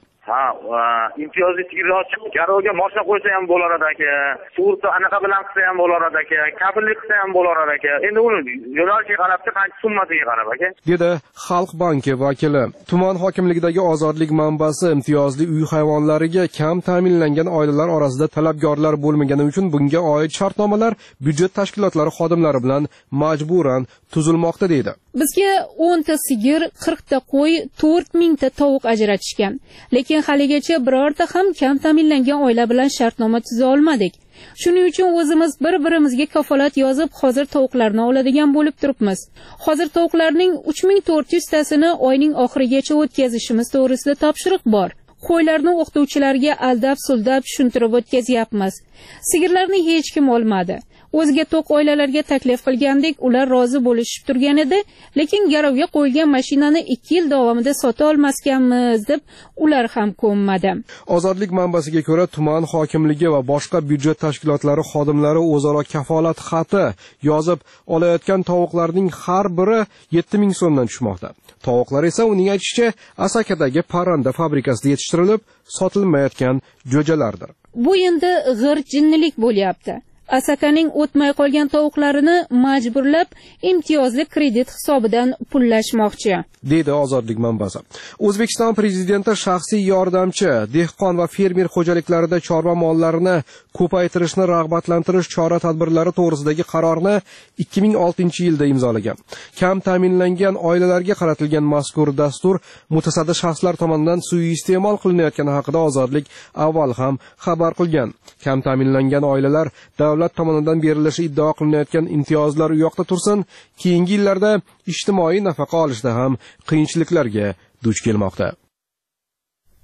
Imtiyozli sigirni ochib, garovga mashina qo'ysa ham bo'lar aka, sug'urta anaqa bilan qilsa ham bo'lar aka, kafillik qilsa ham bo'lar aka. Endi uni yo'nalishiga qarab, qancha summasiga qarab aka, dedi Xalq banki vakili. Tuman hokimligidagi Ozodlik manbasi imtiyozli uy hayvonlariga kam ta'minlangan oilalar orasida talabgorlar bo'lmagani uchun bunga oid shartnomalar byudjet tashkilotlari xodimlari bilan majburan tuzilmoqda, deydi. Bizga 10 ta sigir, 40 ta qo'y, 4 ming ta tovuq ajratishgan. Lekin haligacha birorta ham kam ta'minlangan oila bilan shartnoma tuza olmadik. Shuning uchun o'zimiz bir-birimizga kafolat yozib, hozir tovuqlarni oladigan bo'lib turibmiz. Hozir tovuqlarning 3400 tasini oyning oxirigacha o'tkazishimiz to'g'risida topshiriq bor. Qo'ylarni o'qituvchilarga aldab-suldab tushuntirib o'tkazyapmiz. Sigirlarni hech kim olmadi. O'zga to'q oilalarga taklif qilgandik, ular rozi bo'lishib turgan edi, lekin garovga qo'yilgan mashinani 2 yil davomida sota olmaskanmiz deb ular ham ko'nmadi. Ozodlik manbasiga ko'ra, tuman hokimligi va boshqa byudjet tashkilotlari xodimlari o'zaro kafolat xati yozib olayotgan tovuqlarning har biri 7000 so'mdan tushmoqda. Tovuqlar esa uning aytishicha Asakadagi parranda fabrikasida yetishtirilib, sotilmayotgan jo'jalardir. Bu endi g'ir-jinnilik bo'lyapti. Asakaning o'tmay qolgan tovuqlarini majburlab imtiyozli kredit hisobidan pullashmoqchi, deydi Ozodlik manbasi. O'zbekiston prezidenti shaxsiy yordamchi, dehqon va fermer xo'jaliklarida chorva mollarini ko'paytirishni rag'batlantirish chora-tadbirlari to'g'risidagi qarorni 2006-yilda imzolagan. Kam ta'minlangan oilalarga qaratilgan mazkur dastur mutasaddi shaxslar tomonidan suiiste'mol qilinayotgani haqida Ozodlik avval ham xabar qilgan. Kam ta'minlangan oilalar davlat tomonidan berilishi iddao qilinayotgan imtiyozlar u yoqda tursin, keyingi yillarda ijtimoiy nafaqa olishda ham qiyinchiliklarga duch kelmoqda.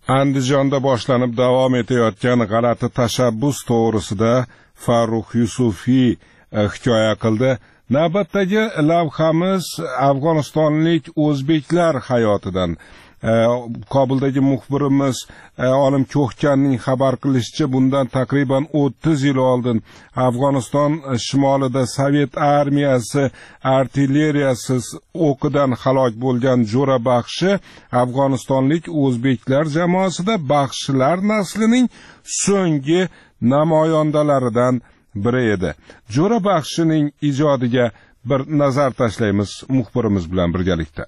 Andijonda boshlanib davom etayotgan g'alati tashabbus to'g'risida Farruh Yusufiy hikoya qildi. Navbatdagi lavhamiz Afg'onistonlik o'zbeklar hayotidan. Kobuldagi muxbirimiz Olim Ko'hkanning xabar qilishicha, bundan taqriban 30 yil oldin Afg'oniston shimolida Sovet armiyasi artilleriyasiz o'qidan halok bo'lgan Jo'ra Baxshi Afg'onistonlik o'zbeklar jamoasida baxshilar naslining so'nggi namoyandalaridan biri edi. Jo'ra Baxshining ijodiga bir nazar tashlaymiz muxbirimiz bilan birgalikda.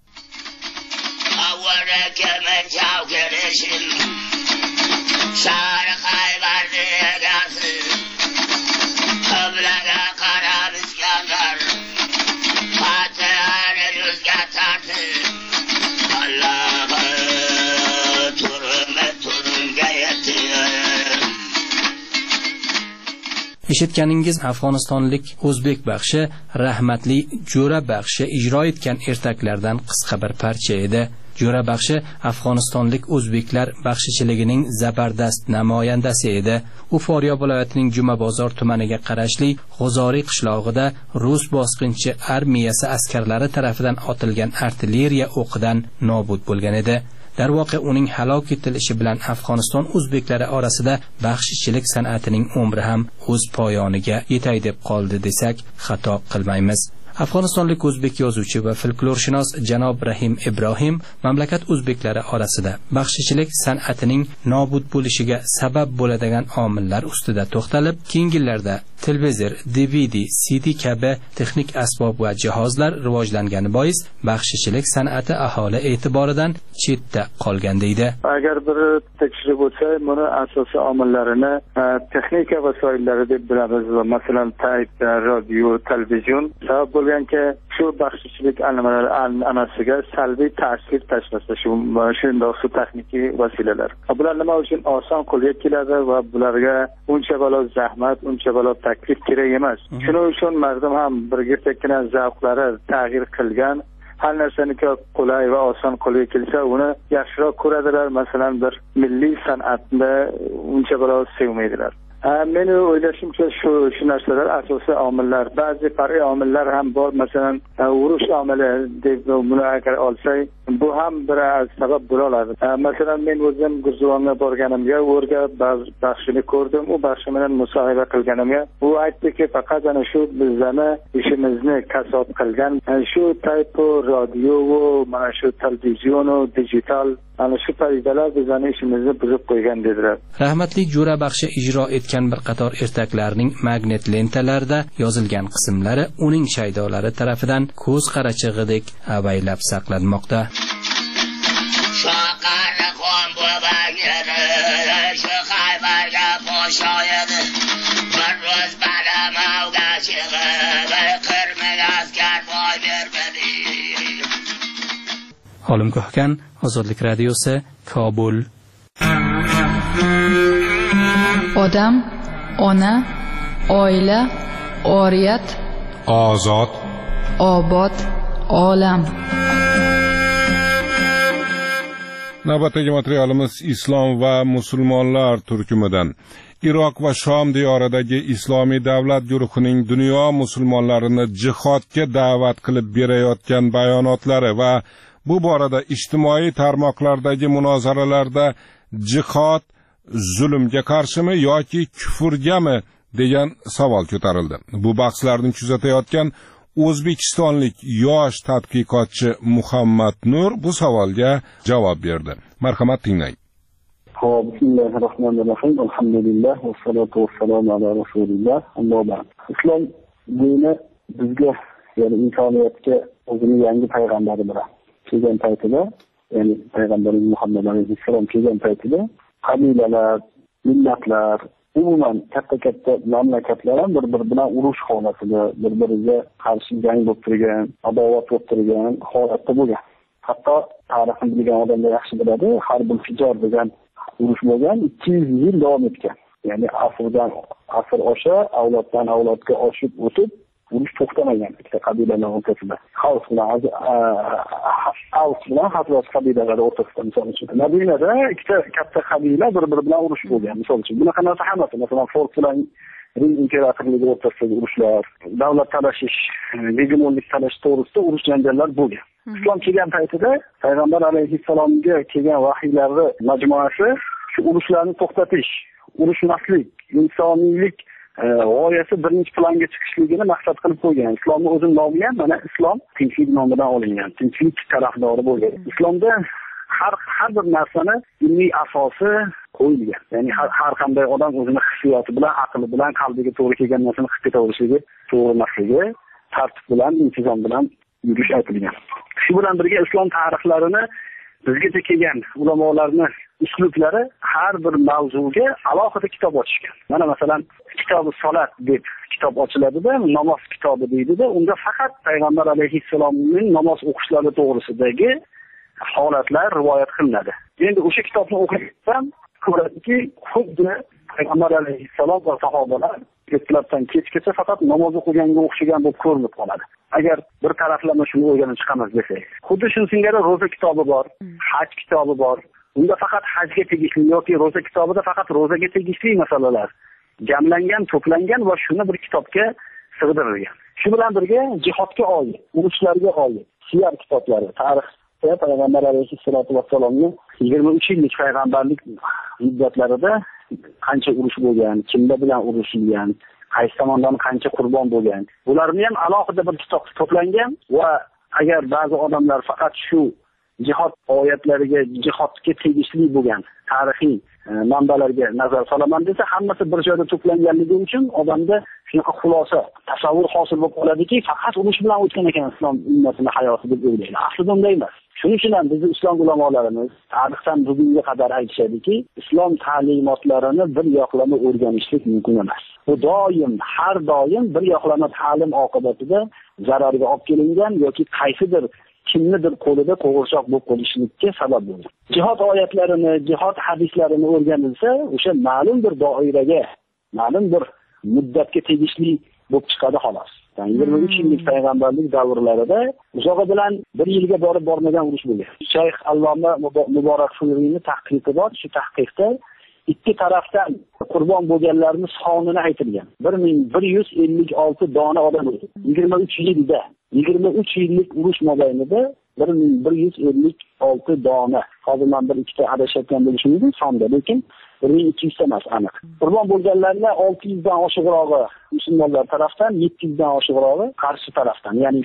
Eshitganingiz Afg'onistonlik o'zbek baxshi rahmatli Jo'ra Baxshi ijro etgan ertaklardan qisqa bir parcha edi. Jo'ra Baxshi Afg'onistonlik o'zbeklar baxshichiligining zabardast namoyandasi edi. U Foryob viloyatining Jumabozor tumaniga qarashli G'ozoriy qishlog'ida rus bosqinchi armiyasi askarlari tomonidan otilgan artilleriya o'qidan nobud bo'lgan edi. Darvoqe uning halok etilishi bilan Afg'oniston o'zbeklari orasida baxshichilik san'atining umri ham o'z poyoniga yetay deb qoldi desak xato qilmaymiz. Afg'onistonlik o'zbek yozuvchi va folklorshunos janob Rahim Ibrohim mamlakat o'zbeklari orasida baxshichilik san'atining nobud bo'lishiga sabab bo'ladigan omillar ustida to'xtalib, keyingi yillarda televizor, DVD, CD kabi texnik asbob va jihozlar rivojlangani bois baxshichilik san'ati aholi e'tiboridan chetda qolgan deydi. Agar bir tekshirib o'tsa, buni asosiy omillarini texnika vasoillari deb bilamiz. Masalan, tayp, radio, televizion sabab bo'lganki, shu baxshichilik an'anasiga salbiy ta'sir tashlasa, shundoq shu texniki vosilalar. Bular nima uchun oson qo'lga keladi va bularga uncha balo zahmat, uncha balo taklif kerak emas. Shuning uchun mardum ham bir girtakkina zavqlari tag'yir qilgan. Har narsani qulay va oson qo'lga kelsa, uni yaxshiroq ko'radilar. Masalan, bir milliy san'atni uncha balo sevmaydilar. Meni o'ylashimcha shu narsalar asosiy omillar. Ba'zi far'iy omillar ham bor. Masalan, urush omili deb buni agar olsak, bu ham bir sabab bo'la oladi. Masalan, men o'zim Gurjuvonga borganimda o'rga baxshini ko'rdim. U baxshi bilan musohiba qilganimda u aytdiki, faqat ana shu bizlarni ishimizni kasob qilgan shu tayp radio va mana shu televizion va digital ana shu paydalar bizlarning ishimizni buzib qo'ygan dedilar. Rahmatli Jo'ra Baxshi ijro etgan bir qator ertaklarning magnet lentalarida yozilgan qismlari uning shaydolari tomonidan ko'z qarachig'idek avaylab saqlanmoqda. Olim Ko'hkan, Ozodlik radiosi, Kobul. Odam, ona, oila, oriyat, ozod, obod, olam. Navbatdagi materialimiz Islom va musulmonlar turkumidan. Iroq va Shom diyoridagi Islomiy davlat guruhining dunyo musulmonlarini jihodga da'vat qilib berayotgan bayonotlari va bu borada ijtimoiy tarmoqlardagi munozaralarda jihod zulmga qarshimi yoki kufrgami degan savol ko'tarildi. Bu bahslarni kuzatayotgan o'zbekistonlik yosh tadqiqotchi Muhammad Nur bu savolga javob berdi. Marhamat tinglang. Bismillahirrohmanirrohim. Alhamdulillah va salatu vassalamu ala rasulillah. Amma ba'd. Islom dini bizga, ya'ni insoniyatga o'zining yangi payg'ambari bilan kelgan paytida, ya'ni payg'ambarimiz Muhammad alayhissalom kelgan paytida qabilalar, millatlar, umuman katta mamlakatlar ham bir-biri bilan urush holatida, bir-biriga qarshi jang bo'lib turgan, adovat bo'lib turgan holatda bo'lgan. Hatto tarixni bilgan odamlar yaxshi biladi, Harbul Fijor degan urush bo'lgan 200 yil davom etgan. Ya'ni asr osha, avloddan avlodga oshib o'tib, urush to'xtamagan ikkita qabilalar o'rtasida. Xavf bilan Aus bilan Hazrat qabilalar o'rtasida misol uchun. Madinada ikkita katta qabila bir-biri bilan urush bo'lgan misol uchun. Bunaqa narsa hammasi, masalan, Fors bilan Rim imperatorligi o'rtasidagi urushlar, davlat talashish, hegemonlik talash to'g'risida urush janjallar bo'lgan. Islom kelgan paytida payg'ambar alayhissalomga kelgan vahiylarning majmuasi shu urushlarni to'xtatish, urushmaslik, insoniylik g'oyasi birinchi planga chiqishligini maqsad qilib qo'ygan. Islomning o'zini nomi ham mana islom tinchlik nomidan olingan, tinchlik tarafdori bo'lgan. Islomda har bir narsani ilmiy asosi qo'yilgan. Ya'ni har qanday odam o'zini hissiyoti bilan, aqli bilan, qalbiga to'g'ri kelgan narsani his etaverishligi, to'g'ri emasligi, tartib bilan, intizom bilan yurish aytilgan. Shu bilan birga islom tarixlarini bizgacha kelgan ulamolarning uslublari har bir mavzuga alohida kitob ochishgan. Mana masalan, kitobi salat deb kitob ochiladi-da, namoz kitobi deydi-da, unda faqat payg'ambar alayhissalomning namoz o'qishlari to'g'risidagi holatlar rivoyat qilinadi. Endi o'sha kitobni o'qisam ko'radiki, xuddi payg'ambar alayhissalom va sahobalar ertalabdan kechgacha faqat namoz o'qiganga o'xshagan bo'lib ko'rinib qoladi. Agar bir taraflama shuni o'rganib chiqamiz desak, xuddi shuni singari ro'za kitobi bor, haj kitobi bor. Unda faqat hajga tegishli yoki ro'za kitobida faqat ro'zaga tegishli masalalar jamlangan, to'plangan va shuni bir kitobga sig'dirilgan. Shu bilan birga jihodga oid, urushlarga oid siyar kitoblari, tarix payg'ambar alayhissalatu vassalomning 23 yillik payg'ambarlik muddatlarida qancha urush bo'lgan, kimlar bilan urushilgan, qaysi tomondan qancha qurbon bo'lgan. Bularni ham alohida bir kitobda to'plangan va agar ba'zi odamlar faqat shu jihod oyatlariga, jihodga tegishli bo'lgan tarixiy manbalarga nazar solaman desa, hammasi bir joyda to'planganligi uchun odamda shunaqa xulosa, tasavvur hosil bo'lib qoladiki, faqat urush bilan o'tgan ekan islom ummatining hayoti deb o'ylaydi. Aslida unday emas. Shuning uchun ham bizning islom ulamolarimiz tarixdan bugunga qadar aytishadiki, islom ta'limotlarini bir yoqlama o'rganishlik mumkin emas. Bu doim, har doim bir yoqlama ta'lim oqibatida zararga olib kelingan yoki qaysidir kimnidir qo'lida qo'g'irchoq bo'lib qolishlikka sabab bo'ldi. Jihod oyatlarini, jihod hadislarini o'rganilsa, o'sha ma'lum bir doiraga, ma'lum bir muddatga tegishli bo'lib chiqadi xolos. Yani 23 yillik payg'ambarlik davrlarida uzog'i bilan 1 yilga borib bormagan urush bo'lgan. Shayx Alloma Muborakfuriyning tahqiqi bor. Shu tahqiqda ikki tarafdan qurbon bo'lganlarning sonini aytilgan. 1156 dona odam o'ldi. 23 yilda 23 yillik urush mobaynida 1156 dona. Hozir men bir ikkita adashayotgan bo'lishim mumkin sonda, lekin 1200 emas aniq. Qurbon bo'lganlarning 600 dan oshiqrog'i musulmonlar tarafdan, 700 dan oshiqrog'i qarshi tarafdan, ya'ni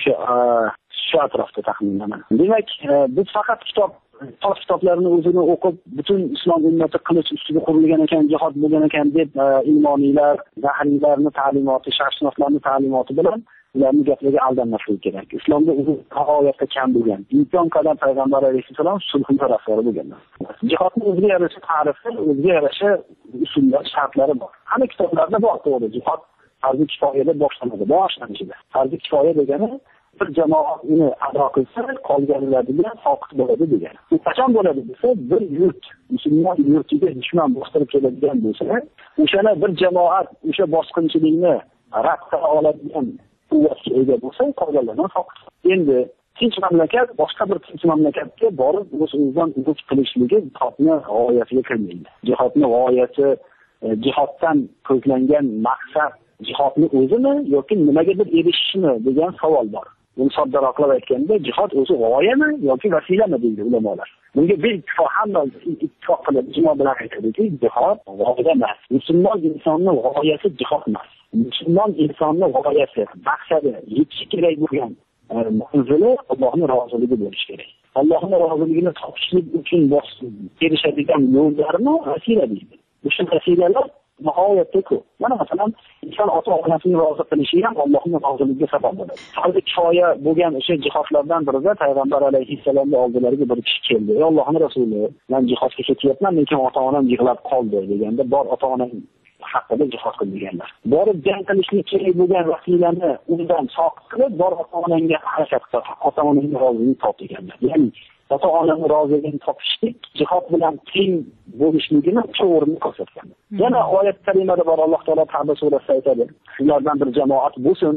shu atrofda taxminan. Demak, biz faqat kitoblarni o'zini o'qib, butun islom ummati qilich ustiga qurilgan ekan, jihod bo'lgan ekan deb ilmoniylar, zahriylarning ta'limoti, sharqshunoslarning ta'limoti bilan ularning gaplariga aldanmaslik kerak. Islomda o'zi nihoyatda kam bo'lgan. Imkon qadar payg'ambar alayhissalom sulhning tarafdori bo'lganlar. Jihodning o'ziga yarasha tarifi, o'ziga yarasha usullar, shartlari bor. Hamma kitoblarda bor to'g'ri. Jihod farzi kifoyada boshlanadi, boshlanishida. Farzi kifoya degani bir jamoat uni ado qilsa, qolganlar bilan soqit bo'ladi degani. Bu qachon bo'ladi desa, bir yurt musulmon yurtiga dushman bostirib keladigan bo'lsa, o'shana bir jamoat o'sha bosqinchilikni rad qila oladigan quvvatga ega bo'lsa, qolganlardan soqit. Endi tinch mamlakat boshqa bir tinch mamlakatga borib o'z-o'zidan urush qilishligi jihodning g'oyasiga kirmaydi. Jihodning g'oyasi, jihoddan ko'zlangan maqsad jihodni o'zimi yoki nimaga erishishmi degan savol bor. Buni soddaroqlab aytganda, jihod o'zi g'oyami yoki vasilami deydi ulamolar. Bunga hamma ittifoq qilib ijmo bilan aytadiki, jihod g'oya emas. Musulmon insonning g'oyasi jihod emas. Musulmon insonning g'oyasi, maqsadi, yetishi kerak bo'lgan manzili Allohning roziligi bo'lishi kerak. Allohning roziligini topishlik uchun erishadigan yo'llarni vasila deydi. O'sha vasilalar nihoyatda ko'p. Mana masalan, inson ota-onasini rozi qilishi ham Allohning roziligiga sabab bo'ladi. Farzi kifoya bo'lgan o'sha jihodlardan birida payg'ambar alayhissalomning oldilariga bir kishi keldi. Ey Allohning rasuli, men jihodga ketyapman, lekin ota-onam yig'lab qoldi deganda, bor ota-onam haqida jihod qil deganlar. Borib jang qilishlik kerak bo'lgan vasilani undan soqit qilib, bor ota-onangga harakat qil, ota-onangning roziligini top deganlar. Ya'ni ota-onani roziligini topishlik jihod bilan teng bo'lishligini to'g'rini ko'rsatgan. Yana oyat karimada bor, Alloh taolo Tavba surasida aytadi: "Sizlardan bir jamoat bo'lsin,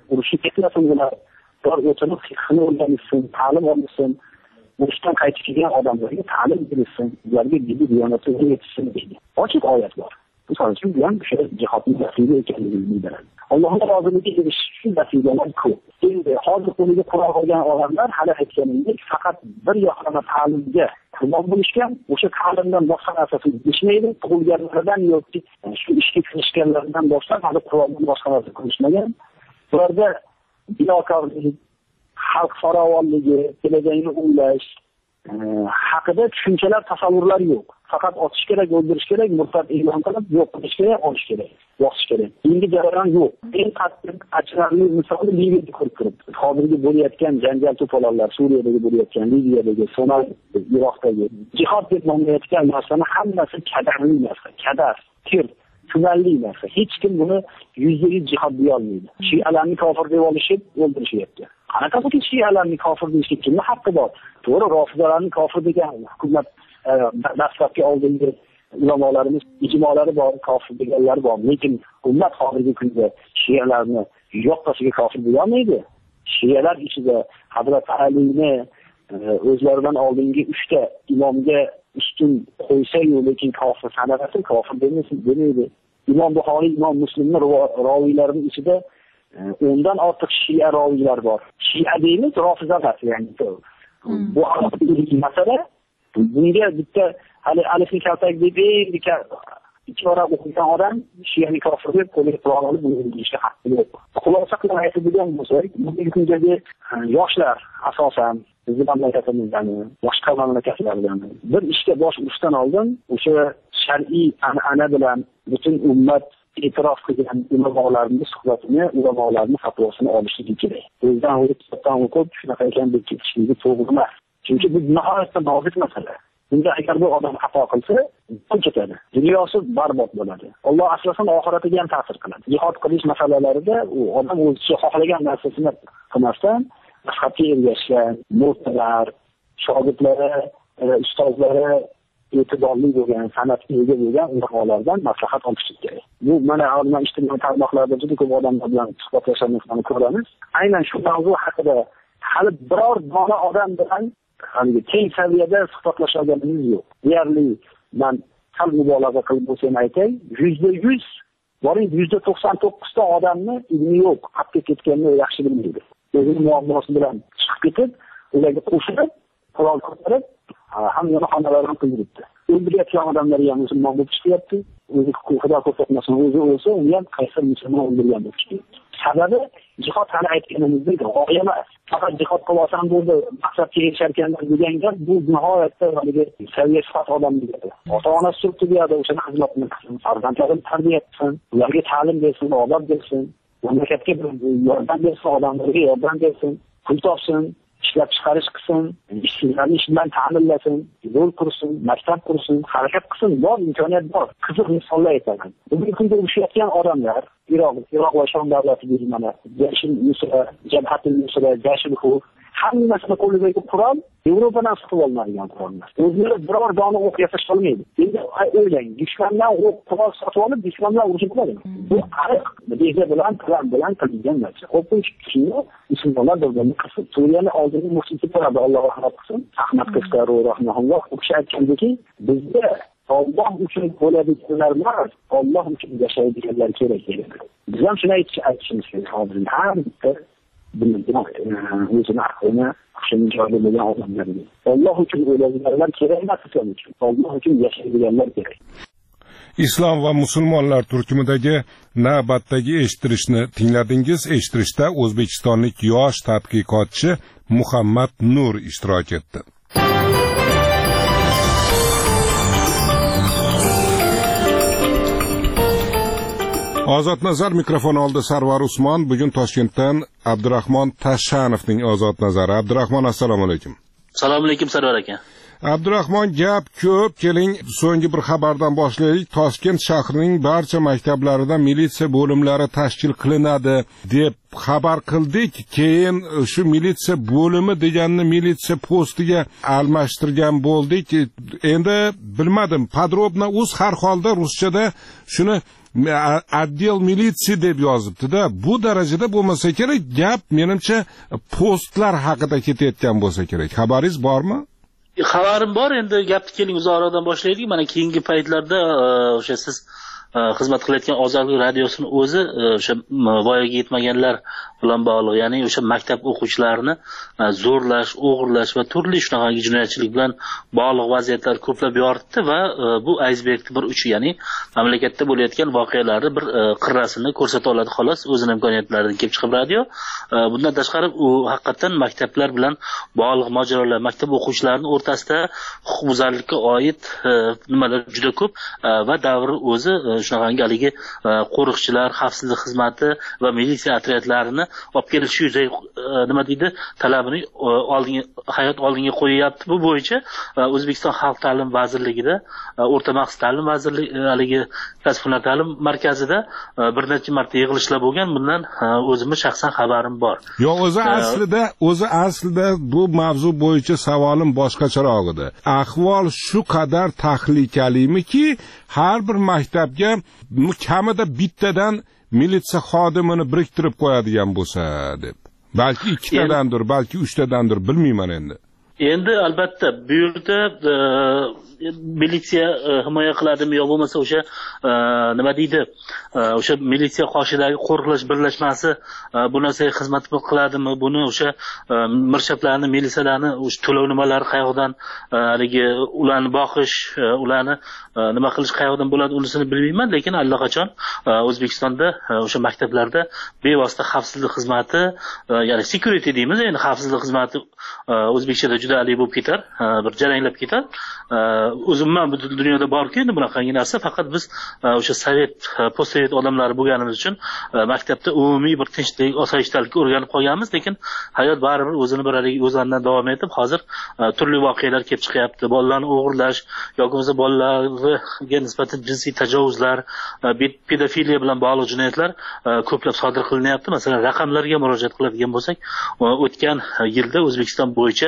urushib ketmasin ular. Ular o'tirib fiqhni o'rganishsin, ta'lim olsin. Urushdan qaytib kelgan odamlarga ta'lim berilsin, ularga diniy diyonatni o'rgatishsin deydi. Ochiq oyat bor. Bu uchun bilan o'sha jihodning nasib ekanligini bildiradi. Allohning roziligiga erishish uchun nasibalar ko'p. Endi hozir qo'liga Qur'on olgan odamlar hali aytganimdek faqat bir yoqlama ta'limga qurbon bo'lishgan, o'sha ta'limdan boshqa narsasini bilishmaydi, tug'ilganlaridan yoki shu ishga kirishganlaridan boshlab hali Qur'ondan boshqa narsa ko'rishmagan. Ularda binokorlik, xalq farovonligi, kelajakni o'ylash haqida tushunchalar, tasavvurlar yo'q. Faqat otish kerak, o'ldirish kerak, murtad e'lon qilib, yo'q qilish kerak, olish kerak, yoqish kerak. Endi jarayon yo'q. Eng qattiq achinarli misoli Liviyada ko'rib turibdi. Hozirgi bo'layotgan janjal to'polonlar, Suriyadagi bo'layotgan, Liviyadagi, Somali, Iroqdagi jihod deb nomlayotgan narsani hammasi kadarli narsa, kadar, kir, tumanli narsa. Hech kim buni yuzda-yuz jihod deya olmaydi. Shialarni kofir deb olishib, o'ldirishyapti. Qanaqa bo'lsa shialarni kofir deyishga kimni haqqi bor? To'g'ri, rofizalarni kofir degan hukumat dastlabki oldingi ulamolarimiz ijmolari bor, kofir deganlar bor. Lekin ummat hozirgi kunda shialarni yo'qasiga kofir deya olmaydi. Shialar ichida Hazrat Alini o'zlaridan oldingi 3 ta imomga ustun qo'ysa-yu, lekin kofir sanalasa, kofir demaydi. Imom Buxoriy, Imom Muslimning roviylarning ichida 10 dan ortiq shia roviylar bor. Shia deymiz, rofiza emas, ya'ni bu alohida masala. Bunga bitta hali alifni kaltak deb ikki varaq o'qigan odam shiyani kofir deb qo'liga Qur'on olib buni o'qishga haqqi yo'q. Xulosa qilib aytadigan bo'lsak, bugungi kundagi yoshlar asosan bizning mamlakatimizdan, boshqa mamlakatlardan bir ishga bosh urishdan oldin o'sha shar'iy an'ana bilan butun ummat e'tirof qilgan ulamolarning suhbatini, ulamolarning fatvosini olishligi kerak. O'zdan o'zi kitobdan o'qib shunaqa ekan deb ketishligi to'g'ri emas. Chunki bu nihoyatda nozik masala. Bunda agar bu odam xato qilsa, bu ketadi. Dunyosi barbod bo'ladi. Alloh asrasin oxiratiga ham ta'sir qiladi. Jihod qilish masalalarida u odam o'zi xohlagan narsasini qilmasdan maqsadga ergashgan murtalar, shogirdlari, ustozlari e'tiborli bo'lgan, san'atga ega bo'lgan ulamolardan maslahat olish kerak. Bu mana hozir ijtimoiy tarmoqlarda juda ko'p odamlar bilan suhbatlashishni ko'ramiz. Aynan shu mavzu haqida hali biror dona odam bilan teng saviyada suhbatlashganimiz yo'q. Deyarli men sal mubolag'a qilib bo'lsam aytay, 100%, boring 99 ta odamni ilmi yo'q, qatga ketganini yaxshi bilmaydi. O'zining muammosi bilan chiqib ketib, ularga qo'shilib, Qur'on ko'tarib, hammani xonalaridan qildiribdi. O'ldirayotgan odamlar ham musulmon bo'lib chiqyapti. O'zi xudo ko'rsatmasin, o'zi o'lsa, uni ham qaysi musulmon o'ldirgan bo'lib chiqyapti. Sababi jihod hali aytganimizdek g'oya emas. Faqat jihod qilsam bo'ldi, maqsadga erisharkanlar degan gap bu nihoyatda haligi saviya sifat odamligi. Ota-onasi turibdi bu yerda o'shani xizmatini qilsin, farzandlarini tarbiya qilsin, ularga ta'lim bersin, odob bersin, mamlakatga yordam bersin, odamlarga yordam bersin, pul topsin, ishlab chiqarish qilsin, ishsizlarni ish bilan ta'minlasin, yo'l qursin, maktab qursin, harakat qilsin, bor imkoniyat bor. Qiziq misollar aytaman. Bugungi kunda urushayotgan odamlar, Iroq va Shom davlatiga mana Jabhatul Nusra, Jashul-Hu hammasini qo'lidagi Qur'on Yevropadan sotib olinadigan Qur'onlar. O'zlari biror dona o'q yasash olmaydi. Endi o'ylang, dushmandan o'q Qur'on sotib olib, dushmandan urushib bo'ladi. Bu ariq deja bilan qilingan narsa. Qo'pinch kishini musulmonlar birbirini qisib, Suriyani oldingi musulmonlar bo'ladi, Alloh rahmat qilsin. Ahmad Qashqari rahimahulloh u kishi aytgandiki, bizga Alloh uchun bo'ladiganlar emas, Alloh uchun yashaydiganlar kerak edi. Biz ham shuni aytishimiz kerak hozir. Har bitta o'zini aqlini hushini joyida bo'lgan odamlarga Alloh uchun o'ladiganlar kerak emas, islom uchun. Alloh uchun yashaydiganlar kerak. Islom va musulmonlar turkumidagi navbatdagi eshittirishni tingladingiz. Eshittirishda o'zbekistonlik yosh tadqiqotchi Muhammad Nur ishtirok etdi. Ozod nazar mikrofon oldi Sarvar Usmon. Bugun Toshkentdan Abdurahmon Tashanovning Ozod nazari. Abdurahmon, assalomu alaykum. Assalomu alaykum Sarvar aka. Abdurahmon, gap ko'p. Keling, so'nggi bir xabardan boshlaylik. Toshkent shahrining barcha maktablarida militsiya bo'limlari tashkil qilinadi deb xabar qildik. Keyin shu militsiya bo'limi deganni militsiya postiga almashtirgan bo'ldik. Endi bilmadim, podrobno o'z har holda ruschada shuni отдел militsiya deb yozibdi-da. Bu darajada bo'lmasa kerak, gap menimcha postlar haqida ketayotgan bo'lsa kerak. Xabaringiz bormi? Xabarim bor, endi gapni keling uzoqroqdan boshlaylik. Mana keyingi paytlarda o'sha siz xizmat qilayotgan Ozodlik radiosini o'zi o'sha voyaga yetmaganlar bilan bog'liq, ya'ni o'sha maktab o'quvchilarini zo'rlash, o'g'irlash va turli shunaqangi jinoyatchilik bilan bog'liq vaziyatlar ko'plab yoritdi va bu aysbergning bir uchi, ya'ni mamlakatda bo'layotgan voqealarni bir qirrasini ko'rsata oladi xolos, o'zining imkoniyatlaridan kelib chiqib radio. Bundan tashqari u haqiqatan maktablar bilan bog'liq mojarolar, maktab o'quvchilarining o'rtasida huquqbuzarlikka oid nimalar juda ko'p va davri o'zi shunaqangi haligi qo'riqchilar, xavfsizlik xizmati va militsiya otryadlarini olib kelish yuzay nima deydi, talabini hayot oldinga qo'yyapti. Bu bo'yicha O'zbekiston Xalq ta'lim vazirligida, o'rta maxsus ta'lim vazirligi, haligi kasb hunar ta'lim markazida bir necha marta yig'ilishlar bo'lgan. Bundan o'zimning shaxsan xabarim bor. Yo'q, o'zi aslida bu mavzu bo'yicha savolim boshqacharoq edi. Ahvol shu qadar tahlikalimiki, har bir maktabga kamida bittadan militsiya xodimini biriktirib qo'yadigan bo'lsa deb. Balki ikkitadandir, balki uchtadandir, bilmayman endi. Endi albatta bu yerda militsiya himoya qiladimi yo bo'lmasa o'sha nima deydi, o'sha militsiya qoshidagi qo'riqlash birlashmasi bu narsaga xizmat qiladimi, buni o'sha mirshablarni, militsiyalarni o'sha to'lov nimalari qayoqdan, haligi ularni boqish, ularni nima qilish qayoqdan bo'ladi, unisini bilmayman, lekin allaqachon O'zbekistonda o'sha maktablarda bevosita xavfsizlik xizmati, ya'ni security deymiz, ya'ni xavfsizlik xizmati o'zbekchada juda ali bo'lib ketar, bir jaranglab ketar. O'zimman butun dunyoda bor-ku endi bunaqangi narsa, faqat biz o'sha sovet, postsovet odamlari bo'lganimiz uchun maktabda umumiy bir tinchlik, osoyishtalikka o'rganib qolganmiz, lekin hayot baribir o'zini bir o'zlaridan davom etib, hozir turli voqealar kelib chiqyapti. Bolalarni o'g'irlash yoki bo'lmasa bolalarga nisbatan jinsiy tajovuzlar, pedofiliya bilan bog'liq jinoyatlar ko'plab sodir qilinyapti. Masalan, raqamlarga murojaat qiladigan bo'lsak, o'tgan yilda O'zbekiston bo'yicha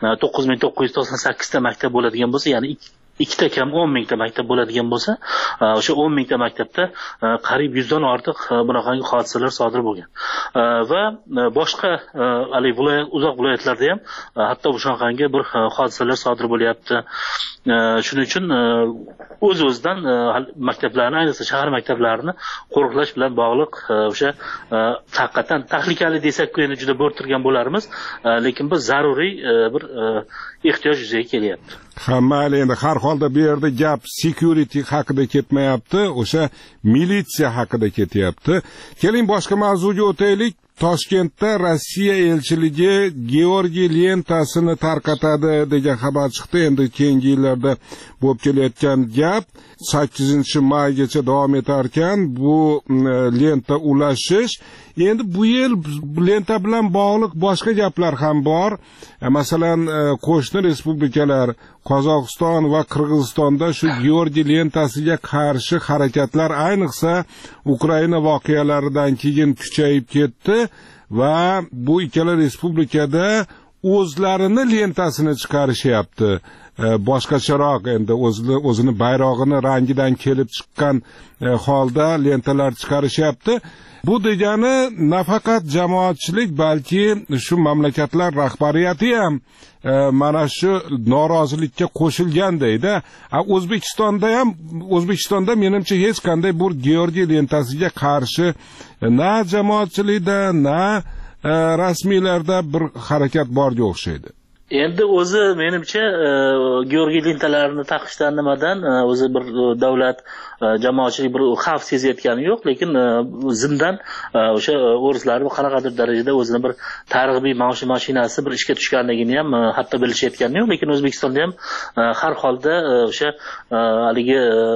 9998 ta maktab bo'ladigan bo'lsa, ya'ni ikkita kam 10 mingta maktab bo'ladigan bo'lsa, o'sha 10 mingta maktabda qariyb 100 dan ortiq bunaqangi hodisalar sodir bo'lgan. Va boshqa viloyat, uzoq viloyatlarda ham hatto shunaqangi bir hodisalar sodir bo'lyapti. Shuning uchun o'z-o'zidan maktablarni, ayniqsa shahar maktablarini qo'riqlash bilan bog'liq o'sha haqiqatan tahlikali desak-ku, endi juda bo'rtirgan bo'larmiz, lekin biz zaruriy bir ehtiyoj yuzaga kelyapti. Mayli, endi har holda bu yerda gap security haqida ketmayapti, o'sha militsiya haqida ketyapti. Keling, boshqa mavzuga o'taylik. Toshkentda Rossiya elchiligi Georgiy lentasini tarqatadi degan xabar chiqdi. Endi keyingi yillarda bo'lib kelayotgan gap 8-maygacha davom etar ekan bu lenta ulashish. Endi bu yil lenta bilan bog'liq boshqa gaplar ham bor. Masalan, qo'shni respublikalar Qozog'iston va Qirg'izistonda shu Georgiy lentasiga qarshi harakatlar ayniqsa Ukraina voqealaridan keyin kuchayib ketdi va bu ikkala respublikada o'zlarini lentasini chiqarishyapti. Boshqacharoq endi o'zini bayrog'ini rangidan kelib chiqqan holda lentalar chiqarishyapti. Bu degani nafaqat jamoatchilik, balki shu mamlakatlar rahbariyati ham mana shu norozilikka qo'shilgandayda. O'zbekistonda menimcha hech qanday bu Georgiy lentasiga qarshi na jamoatchilikda, na rasmiylarda bir harakat borga o'xshaydi. Endi o'zi menimcha Georgiy lentalarini taqishdan nimadan o'zi bir davlat jamoatchilik bir xavf sezayotgani yo'q, lekin zimdan o'sha o'rislar qanaqadir darajada o'zini bir targ'ibiy mashinasi bir ishga tushganligini ham hatto bilishayotgani yo'q, lekin O'zbekistonda ham har holda o'sha haligi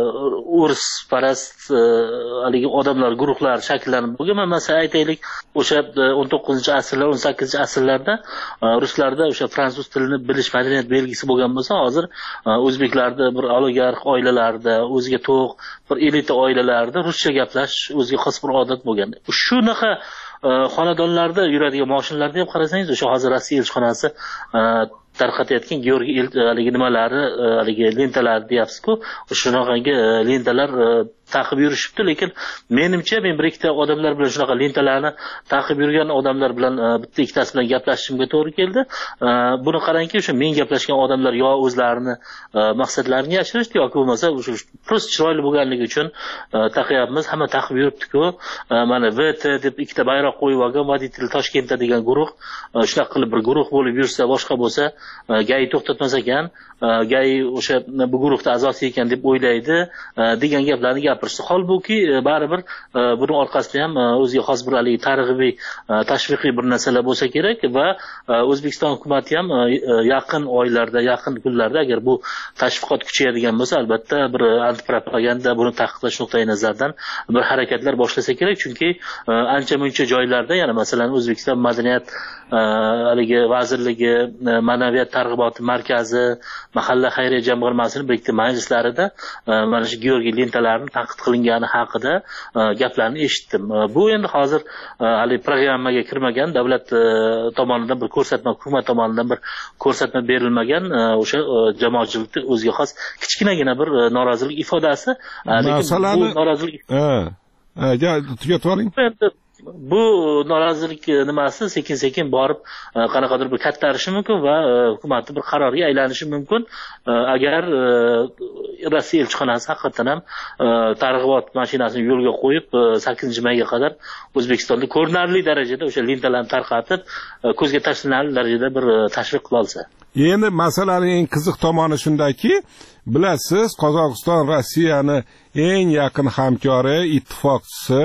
o'risparast haligi odamlar guruhlar shakllanib bo'lgan. Masalan aytaylik, o'sha 19-asrlar 18-asrlarda ruslarda o'sha fransuz tilini bilish madaniyat belgisi bo'lgan bo'lsa, hozir o'zbeklarda bir oligarx oilalarda, o'ziga to'q bir elita oilalarda ruscha gaplashish o'ziga xos bir odat bo'lgan. Shunaqa xonadonlarda yuradigan mashinalarni ham qarasangiz, o'sha hozir Rossiya elchixonasi tarqatayotgan Georgiy haligi nimalari, haligi lentalar deyapsiz-ku, shunaqangi lentalar taqib yurishibdi, lekin menimcha men bir ikkita odamlar bilan shunaqa lentalarni taqib yurgan odamlar bilan bitta ikkitasi bilan gaplashishimga to'g'ri keldi. Buni qarangki, o'sha men gaplashgan odamlar yo o'zlarini maqsadlarini yashirishdi yoki bo'lmasa o'sha prosta chiroyli bo'lganligi uchun taqyapmiz, hamma taqib yuribdi-ku. Mana VT deb ikkita bayroq qo'yib olgan Voditel Toshkentda degan guruh, shunaqa qilib bir guruh bo'lib yursa, boshqa bo'lsa, GAI to'xtatmas ekan, GAI o'sha bu guruhda a'zosi ekan deb o'ylaydi degan gaplarni gapirishdi. Holbuki baribir buni orqasida ham o'ziga xos bir haligi targ'ibiy, tashviqiy bir narsalar bo'lsa kerak va O'zbekiston hukumatı ham yaqin oylarda, yaqin kunlarda agar bu tashviqot kuchayadigan bo'lsa, albatta bir antipropaganda, buni taqiqlash nuqtai nazaridan bir harakatlar boshlasa kerak, chunki ancha-muncha joylarda, yana masalan O'zbekiston madaniyat haligi vazirligi, ma'naviyat targ'iboti markazi, mahalla xayriya jamg'armasining bir ikkita majlislarida mana shu Georgiy lentalarni tanqid qilingani haqida gaplarni eshitdim. Bu endi hozir hali programmaga kirmagan, davlat tomonidan bir ko'rsatma, hukumat tomonidan bir ko'rsatma berilmagan o'sha jamoatchilikning o'ziga xos kichkinagina bir norozilik ifodasi. Lekin bu norozilik tugatib oling. Bu norozilik nimasi sekin-sekin borib qanaqadir bir kattarishi mumkin va hukumatning bir qaroriga aylanishi mumkin agar Rossiya elchixonasi haqiqatan ham targ'ibot mashinasini yo'lga qo'yib 8-mayga qadar O'zbekistonda ko'rinarli darajada o'sha lentalarni tarqatib ko'zga tashlanarli darajada bir tashviq qila olsa. Endi masalaning eng qiziq tomoni shundaki, bilasiz, Qozog'iston Rossiyani eng yaqin hamkori, ittifoqchisi.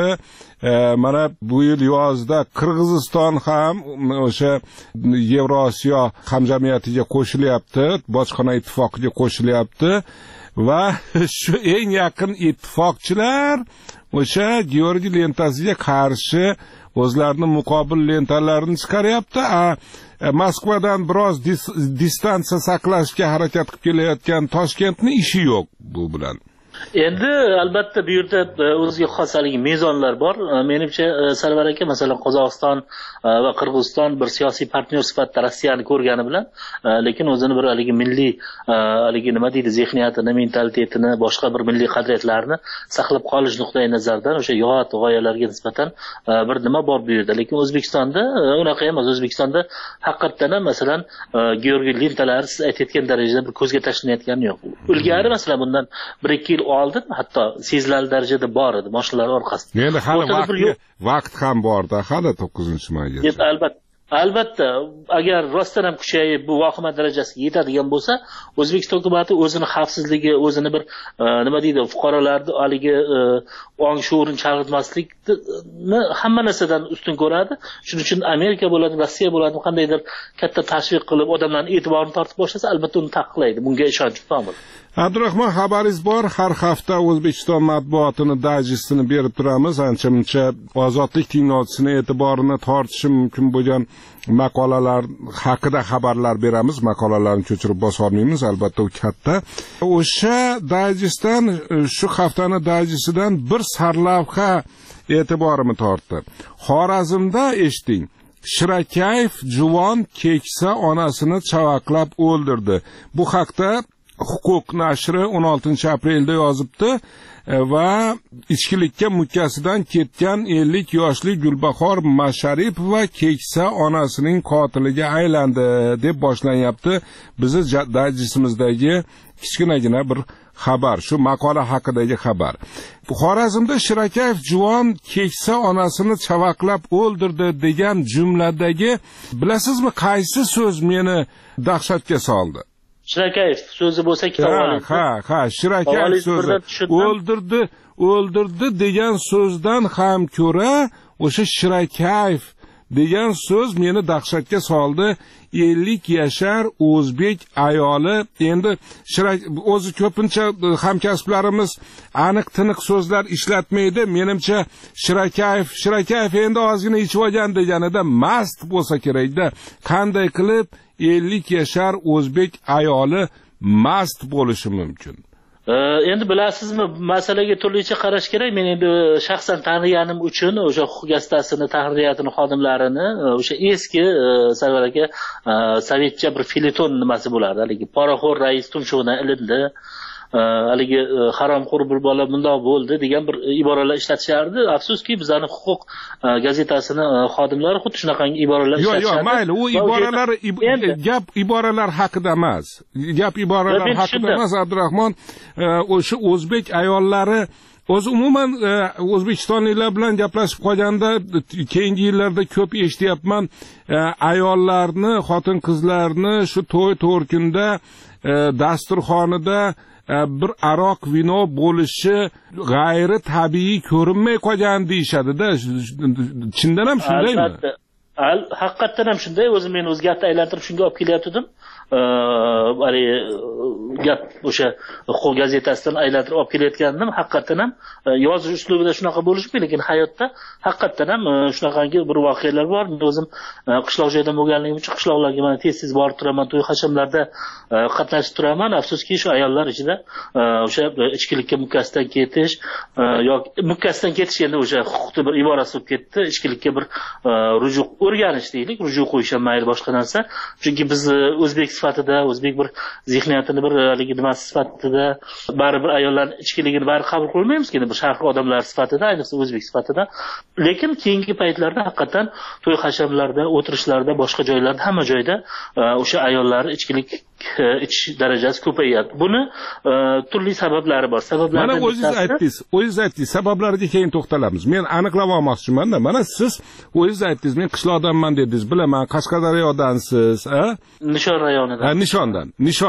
Mana bu yil yozda Qirg'iziston ham o'sha Yevrosiyo hamjamiyatiga qo'shilyapti, bojxona ittifoqiga qo'shilyapti va shu eng yaqin ittifoqchilar o'sha Georgiy lentasiga qarshi o'zlarining muqobil lentalarini chiqaryapti. Moskvadan biroz distansiya saqlashga harakat qilib kelayotgan Toshkentning ishi yo'q bu bilan. Endi albatta bu yerda o'ziga xos haligi mezonlar bor. Menimcha Sarvar aka masalan Qozog'iston va Qirg'iziston bir siyosiy partnyor sifatida Rossiyani ko'rgani bilan, lekin o'zini bir haligi milliy haligi nima deydi, zehniyatini, mentalitetini, boshqa bir milliy qadriyatlarini saqlab qolish nuqtai nazaridan o'sha yot g'oyalarga nisbatan bir nima bor bu yerda. Lekin O'zbekistonda unaqa emas. O'zbekistonda haqiqatan ham masalan Georgiy lentalari siz aytayotgan darajada bir ko'zga tashlanayotgani yo'q. Ilgari masalan bundan 1-2 yil oldin hatto sezilarli darajada bor edi mashinalar orqasida. Endi hali vaqt ham borda, hali 9-maygacha. Albatta, agar rostdan ham kuchayib bu vahima darajasiga yetadigan bo'lsa, O'zbekiston hukumati o'zini xavfsizligi, o'zini bir nima deydi, fuqarolarni haligi ong shuurini chalg'itmaslikni hamma narsadan ustun ko'radi. Shuning uchun Amerika bo'ladi, Rossiya bo'ladi, qandaydir katta tashviq qilib odamlarning e'tiborini tortib boshlasa, albatta uni taqiqlaydi. Bunga ishonchim komil. Abdurahmon, xabaringiz bor, har hafta O'zbekiston matbuotini dayjestini berib turamiz. Ancha-muncha ozodlik tinglovchisining e'tiborini tortishi mumkin bo'lgan maqolalar haqida xabarlar beramiz. Maqolalarni ko'chirib bosa olmaymiz, albatta u katta. O'sha dayjestdan, shu haftani dayjestidan bir sarlavha e'tiborimni tortdi. Xorazmda eshiting. Shirakayev juvon keksa onasini chavaqlab o'ldirdi. Bu haqda Huquq nashri 16-aprelda yozibdi va ichkilikka mukkasidan ketgan 50 yoshli Gulbahor Masharipova keksa onasining qotiliga aylandi deb boshlanyapti. Bizi dayjestimizdagi kichkinagina bir xabar, shu maqola haqidagi xabar. Xorazmda Shirakayev juvon keksa onasini chavaqlab o'ldirdi degan jumladagi, bilasizmi, qaysi so'z meni dahshatga soldi? Shirakayev so'zi bo'lsa kitob ha Shirakayev so'zi o'ldirdi degan so'zdan ham ko'ra o'sha Shirakayev degan so'z meni dahshatga soldi. 50 yashar o'zbek ayoli, endi o'zi ko'pincha hamkasblarimiz aniq tiniq so'zlar ishlatmaydi. Menimcha Shirakayev endi ozgina ichib olgan deganida mast bo'lsa kerakda. Qanday qilib 50 yashar o'zbek ayoli mast bo'lishi mumkin? Endi bilasizmi, masalaga turlicha qarash kerak. Men endi shaxsan taniganim uchun o'sha huquq gazetasini tahririyatini xodimlarini o'sha eski Sarvar aka sovetcha bir feleton nimasi bo'lardi. Haligi poraxo'r rais tumshug'idan ilindi. Haligi haromxo'r bir bola bundoq bo'ldi degan bir iboralar ishlatishardi. Afsuski bizning huquq gazetasini xodimlari xuddi shunaqangi iboralar ishlatishardi. Yo'q, mayli, u iboralar gap iboralar haqida emas. Gap iboralar haqida emas, Abdurahmon. O'sha o'zbek ayollari o'zi umuman o'zbekistonliklar bilan gaplashib qolganda keyingi yillarda ko'p eshityapman, ayollarni, xotin-qizlarni shu to'y to'rkunda dasturxonida bir aroq vino bo'lishi g'ayri tabiiy ko'rinmay qolgan deyishadi-da. Chindan ham shundaymi? Haqiqatdan ham shunday. O'zim men o'z gapni aylantirib shunga olib kelyotgandim. Gap o'sha huquq gazetasidan aylantirib olib kelayotgandim. Haqiqatdan ham yozish uslubida shunaqa bo'lishmi, lekin hayotda haqiqatdan ham shunaqangi bir voqealar bor. Men o'zim qishloq joyda bo'lganligim uchun qishloqlarga mana tez-tez borib turaman, to'y hashamlarda qatnashib turaman. Afsuski shu ayollar ichida o'sha ichkilikka mukkasidan ketish yoki mukkasidan ketish endi o'sha huquqni bir iborasi bo'lib ketdi. Ichkilikka bir rujuk o'rganish deylik, rujuk qo'yish ham mayli boshqa narsa. Chunki biz o'zbek sifatida, o'zbek bir zehniyatini bir haligi nimasi sifatida baribir ayollarning ichkiligini bari qabul qilmaymiz-ki, bir sharq odamlar sifatida, ayniqsa o'zbek sifatida. Lekin keyingi paytlarda haqiqatan to'y hashamlarda, o'tirishlarda, boshqa joylarda, hamma joyda o'sha ayollar ichkilik ichish darajasi ko'payyapti. Buni turli sabablari bor. Sabablardan mana o'zingiz aytdingiz, sabablariga keyin to'xtalamiz. Men aniqlab olmoqchiman-da. Mana siz o'zingiz aytdingiz, men qishloqdanman dedingiz, bilaman, Qashqadaryodansiz, Nishon rayonidan. Nishondan.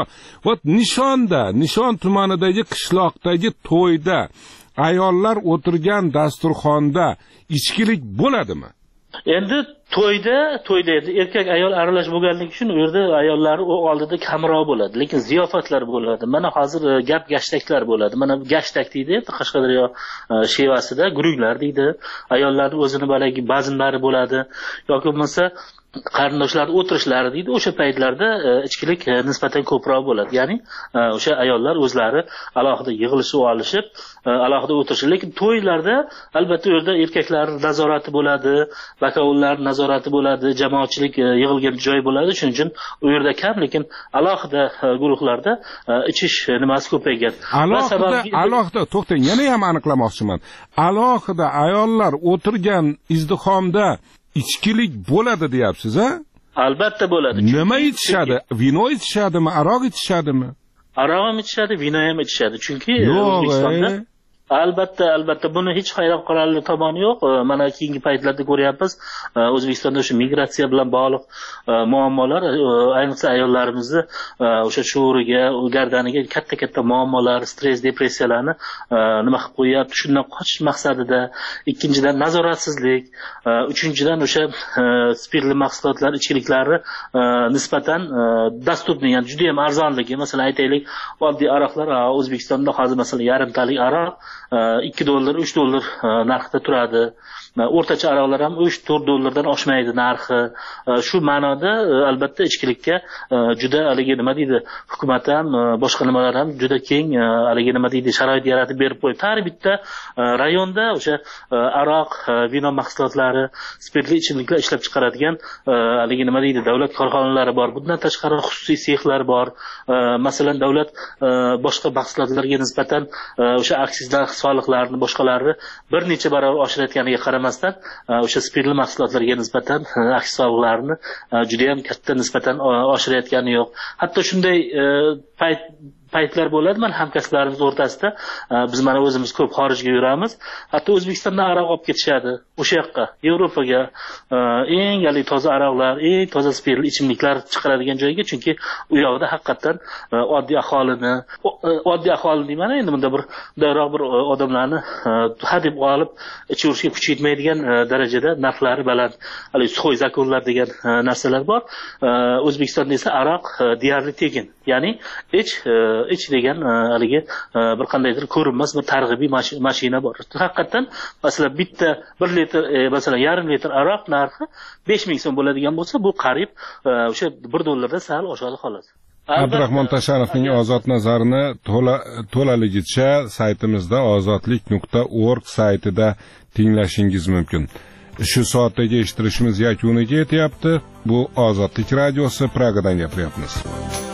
Nishon tumanidagi qishloqdagi to'yda ayollar o'tirgan dasturxonda ichkilik bo'ladimi? Endi to'yda erkak ayol aralash bo'lganligi uchun u yerda ayollar oldida kamroq bo'ladi, lekin ziyofatlar bo'ladi. Mana hozir gap gashtaklar bo'ladi. Mana gashtak deydi, Qashqadaryo shevasida gurunglar deydi. Ayollarning o'zini balagi bazinlari bo'ladi yoki bo'lmasa qarindoshlar o'tirishlari deydi. O'sha paytlarda ichkilik nisbatan ko'proq bo'ladi. Ya'ni o'sha ayollar o'zlari alohida yig'ilishib olishib, alohida o'tirishi. Lekin to'ylarda albatta u yerda erkaklar nazorati bo'ladi, bakovullar nazorati bo'ladi, jamoatchilik yig'ilgan joy bo'ladi. Shuning uchun u yerda kam, lekin alohida guruhlarda ichish nimasi ko'paygan. Alohida to'xtang, yana ham aniqlamoqchiman. Alohida ayollar o'tirgan izdihomda ichkilik bo'ladi deyapsiz, a? Albatta bo'ladi. Nima ichishadi? Vino ichishadimi, aroq ichishadimi? Aroq ham ichishadi, vino ham ichishadi. Chunki O'zbekistonda albatta buni hech hayron qolarli tomoni yo'q. Mana keyingi paytlarda ko'ryapmiz, O'zbekistonda o'sha migratsiya bilan bog'liq muammolar, ayniqsa ayollarimizni o'sha shuuriga, gardaniga katta muammolar, stress, depressiyalarni nima qilib qo'yapti. Shundan qochish maqsadida, ikkinchidan nazoratsizlik, uchinchidan o'sha spirtli mahsulotlar, ichkiliklarni nisbatan dostupni, ya'ni juda ham arzonligi. Masalan aytaylik, oddiy aroqlar O'zbekistonda hozir masalan yarimtalik aroq $2, $3 narxda turadi. O'rtacha aroqlar ham $3-4 oshmaydi narxi. Shu ma'noda albatta ichkilikka juda haligi nima deydi, hukumat ham, boshqa nimalar ham juda keng haligi nima deydi, sharoit yaratib berib qo'ydi. Har bitta rayonda o'sha aroq, vino mahsulotlari, spirtli ichimliklar ishlab chiqaradigan haligi nima deydi, davlat korxonalari bor. Bundan tashqari xususiy sexlar bor. Masalan, davlat boshqa mahsulotlarga nisbatan o'sha aksizlar, soliqlarni, boshqalarni bir necha barobar oshirayotganiga qaramasdan o'sha spirtli mahsulotlarga nisbatan aksiz soliqlarini juda ham katta nisbatan oshirayotgani yo'q. Hatto shunday paytlar bo'ladi, mana hamkasblarimiz o'rtasida biz mana o'zimiz ko'p xorijga yuramiz. Hatto O'zbekistondan aroq olib ketishadi. o'sha yoqqa Yevropaga eng toza aroqlar, eng toza spirtli ichimliklar chiqaradigan joyga, chunki u yoqda haqiqatan oddiy aholi deyman, endi bunda bir odamlarni hadeb olib ichaverishga kuchi yetmaydigan darajada narxlari baland, hali suxoy zakonlar degan narsalar bor. O'zbekistonda esa aroq deyarli tekin, ya'ni ich degan haligi bir qandaydir ko'rinmas bir targ'ibiy mashina bor. Haqiqatan masalan bitta 1 litr, masalan yarim litr aroq narxi 5000 so'm bo'ladigan bo'lsa, bu qariyb o'sha $1 sal oshadi xolos. Abdurahmon Tashanovning ozod nazarini to'laligicha saytimizda ozodlik.org saytida tinglashingiz mumkin. Shu soatdagi eshittirishimiz yakuniga yetyapti. Bu Ozodlik radiosi, Pragadan gapiryapmiz.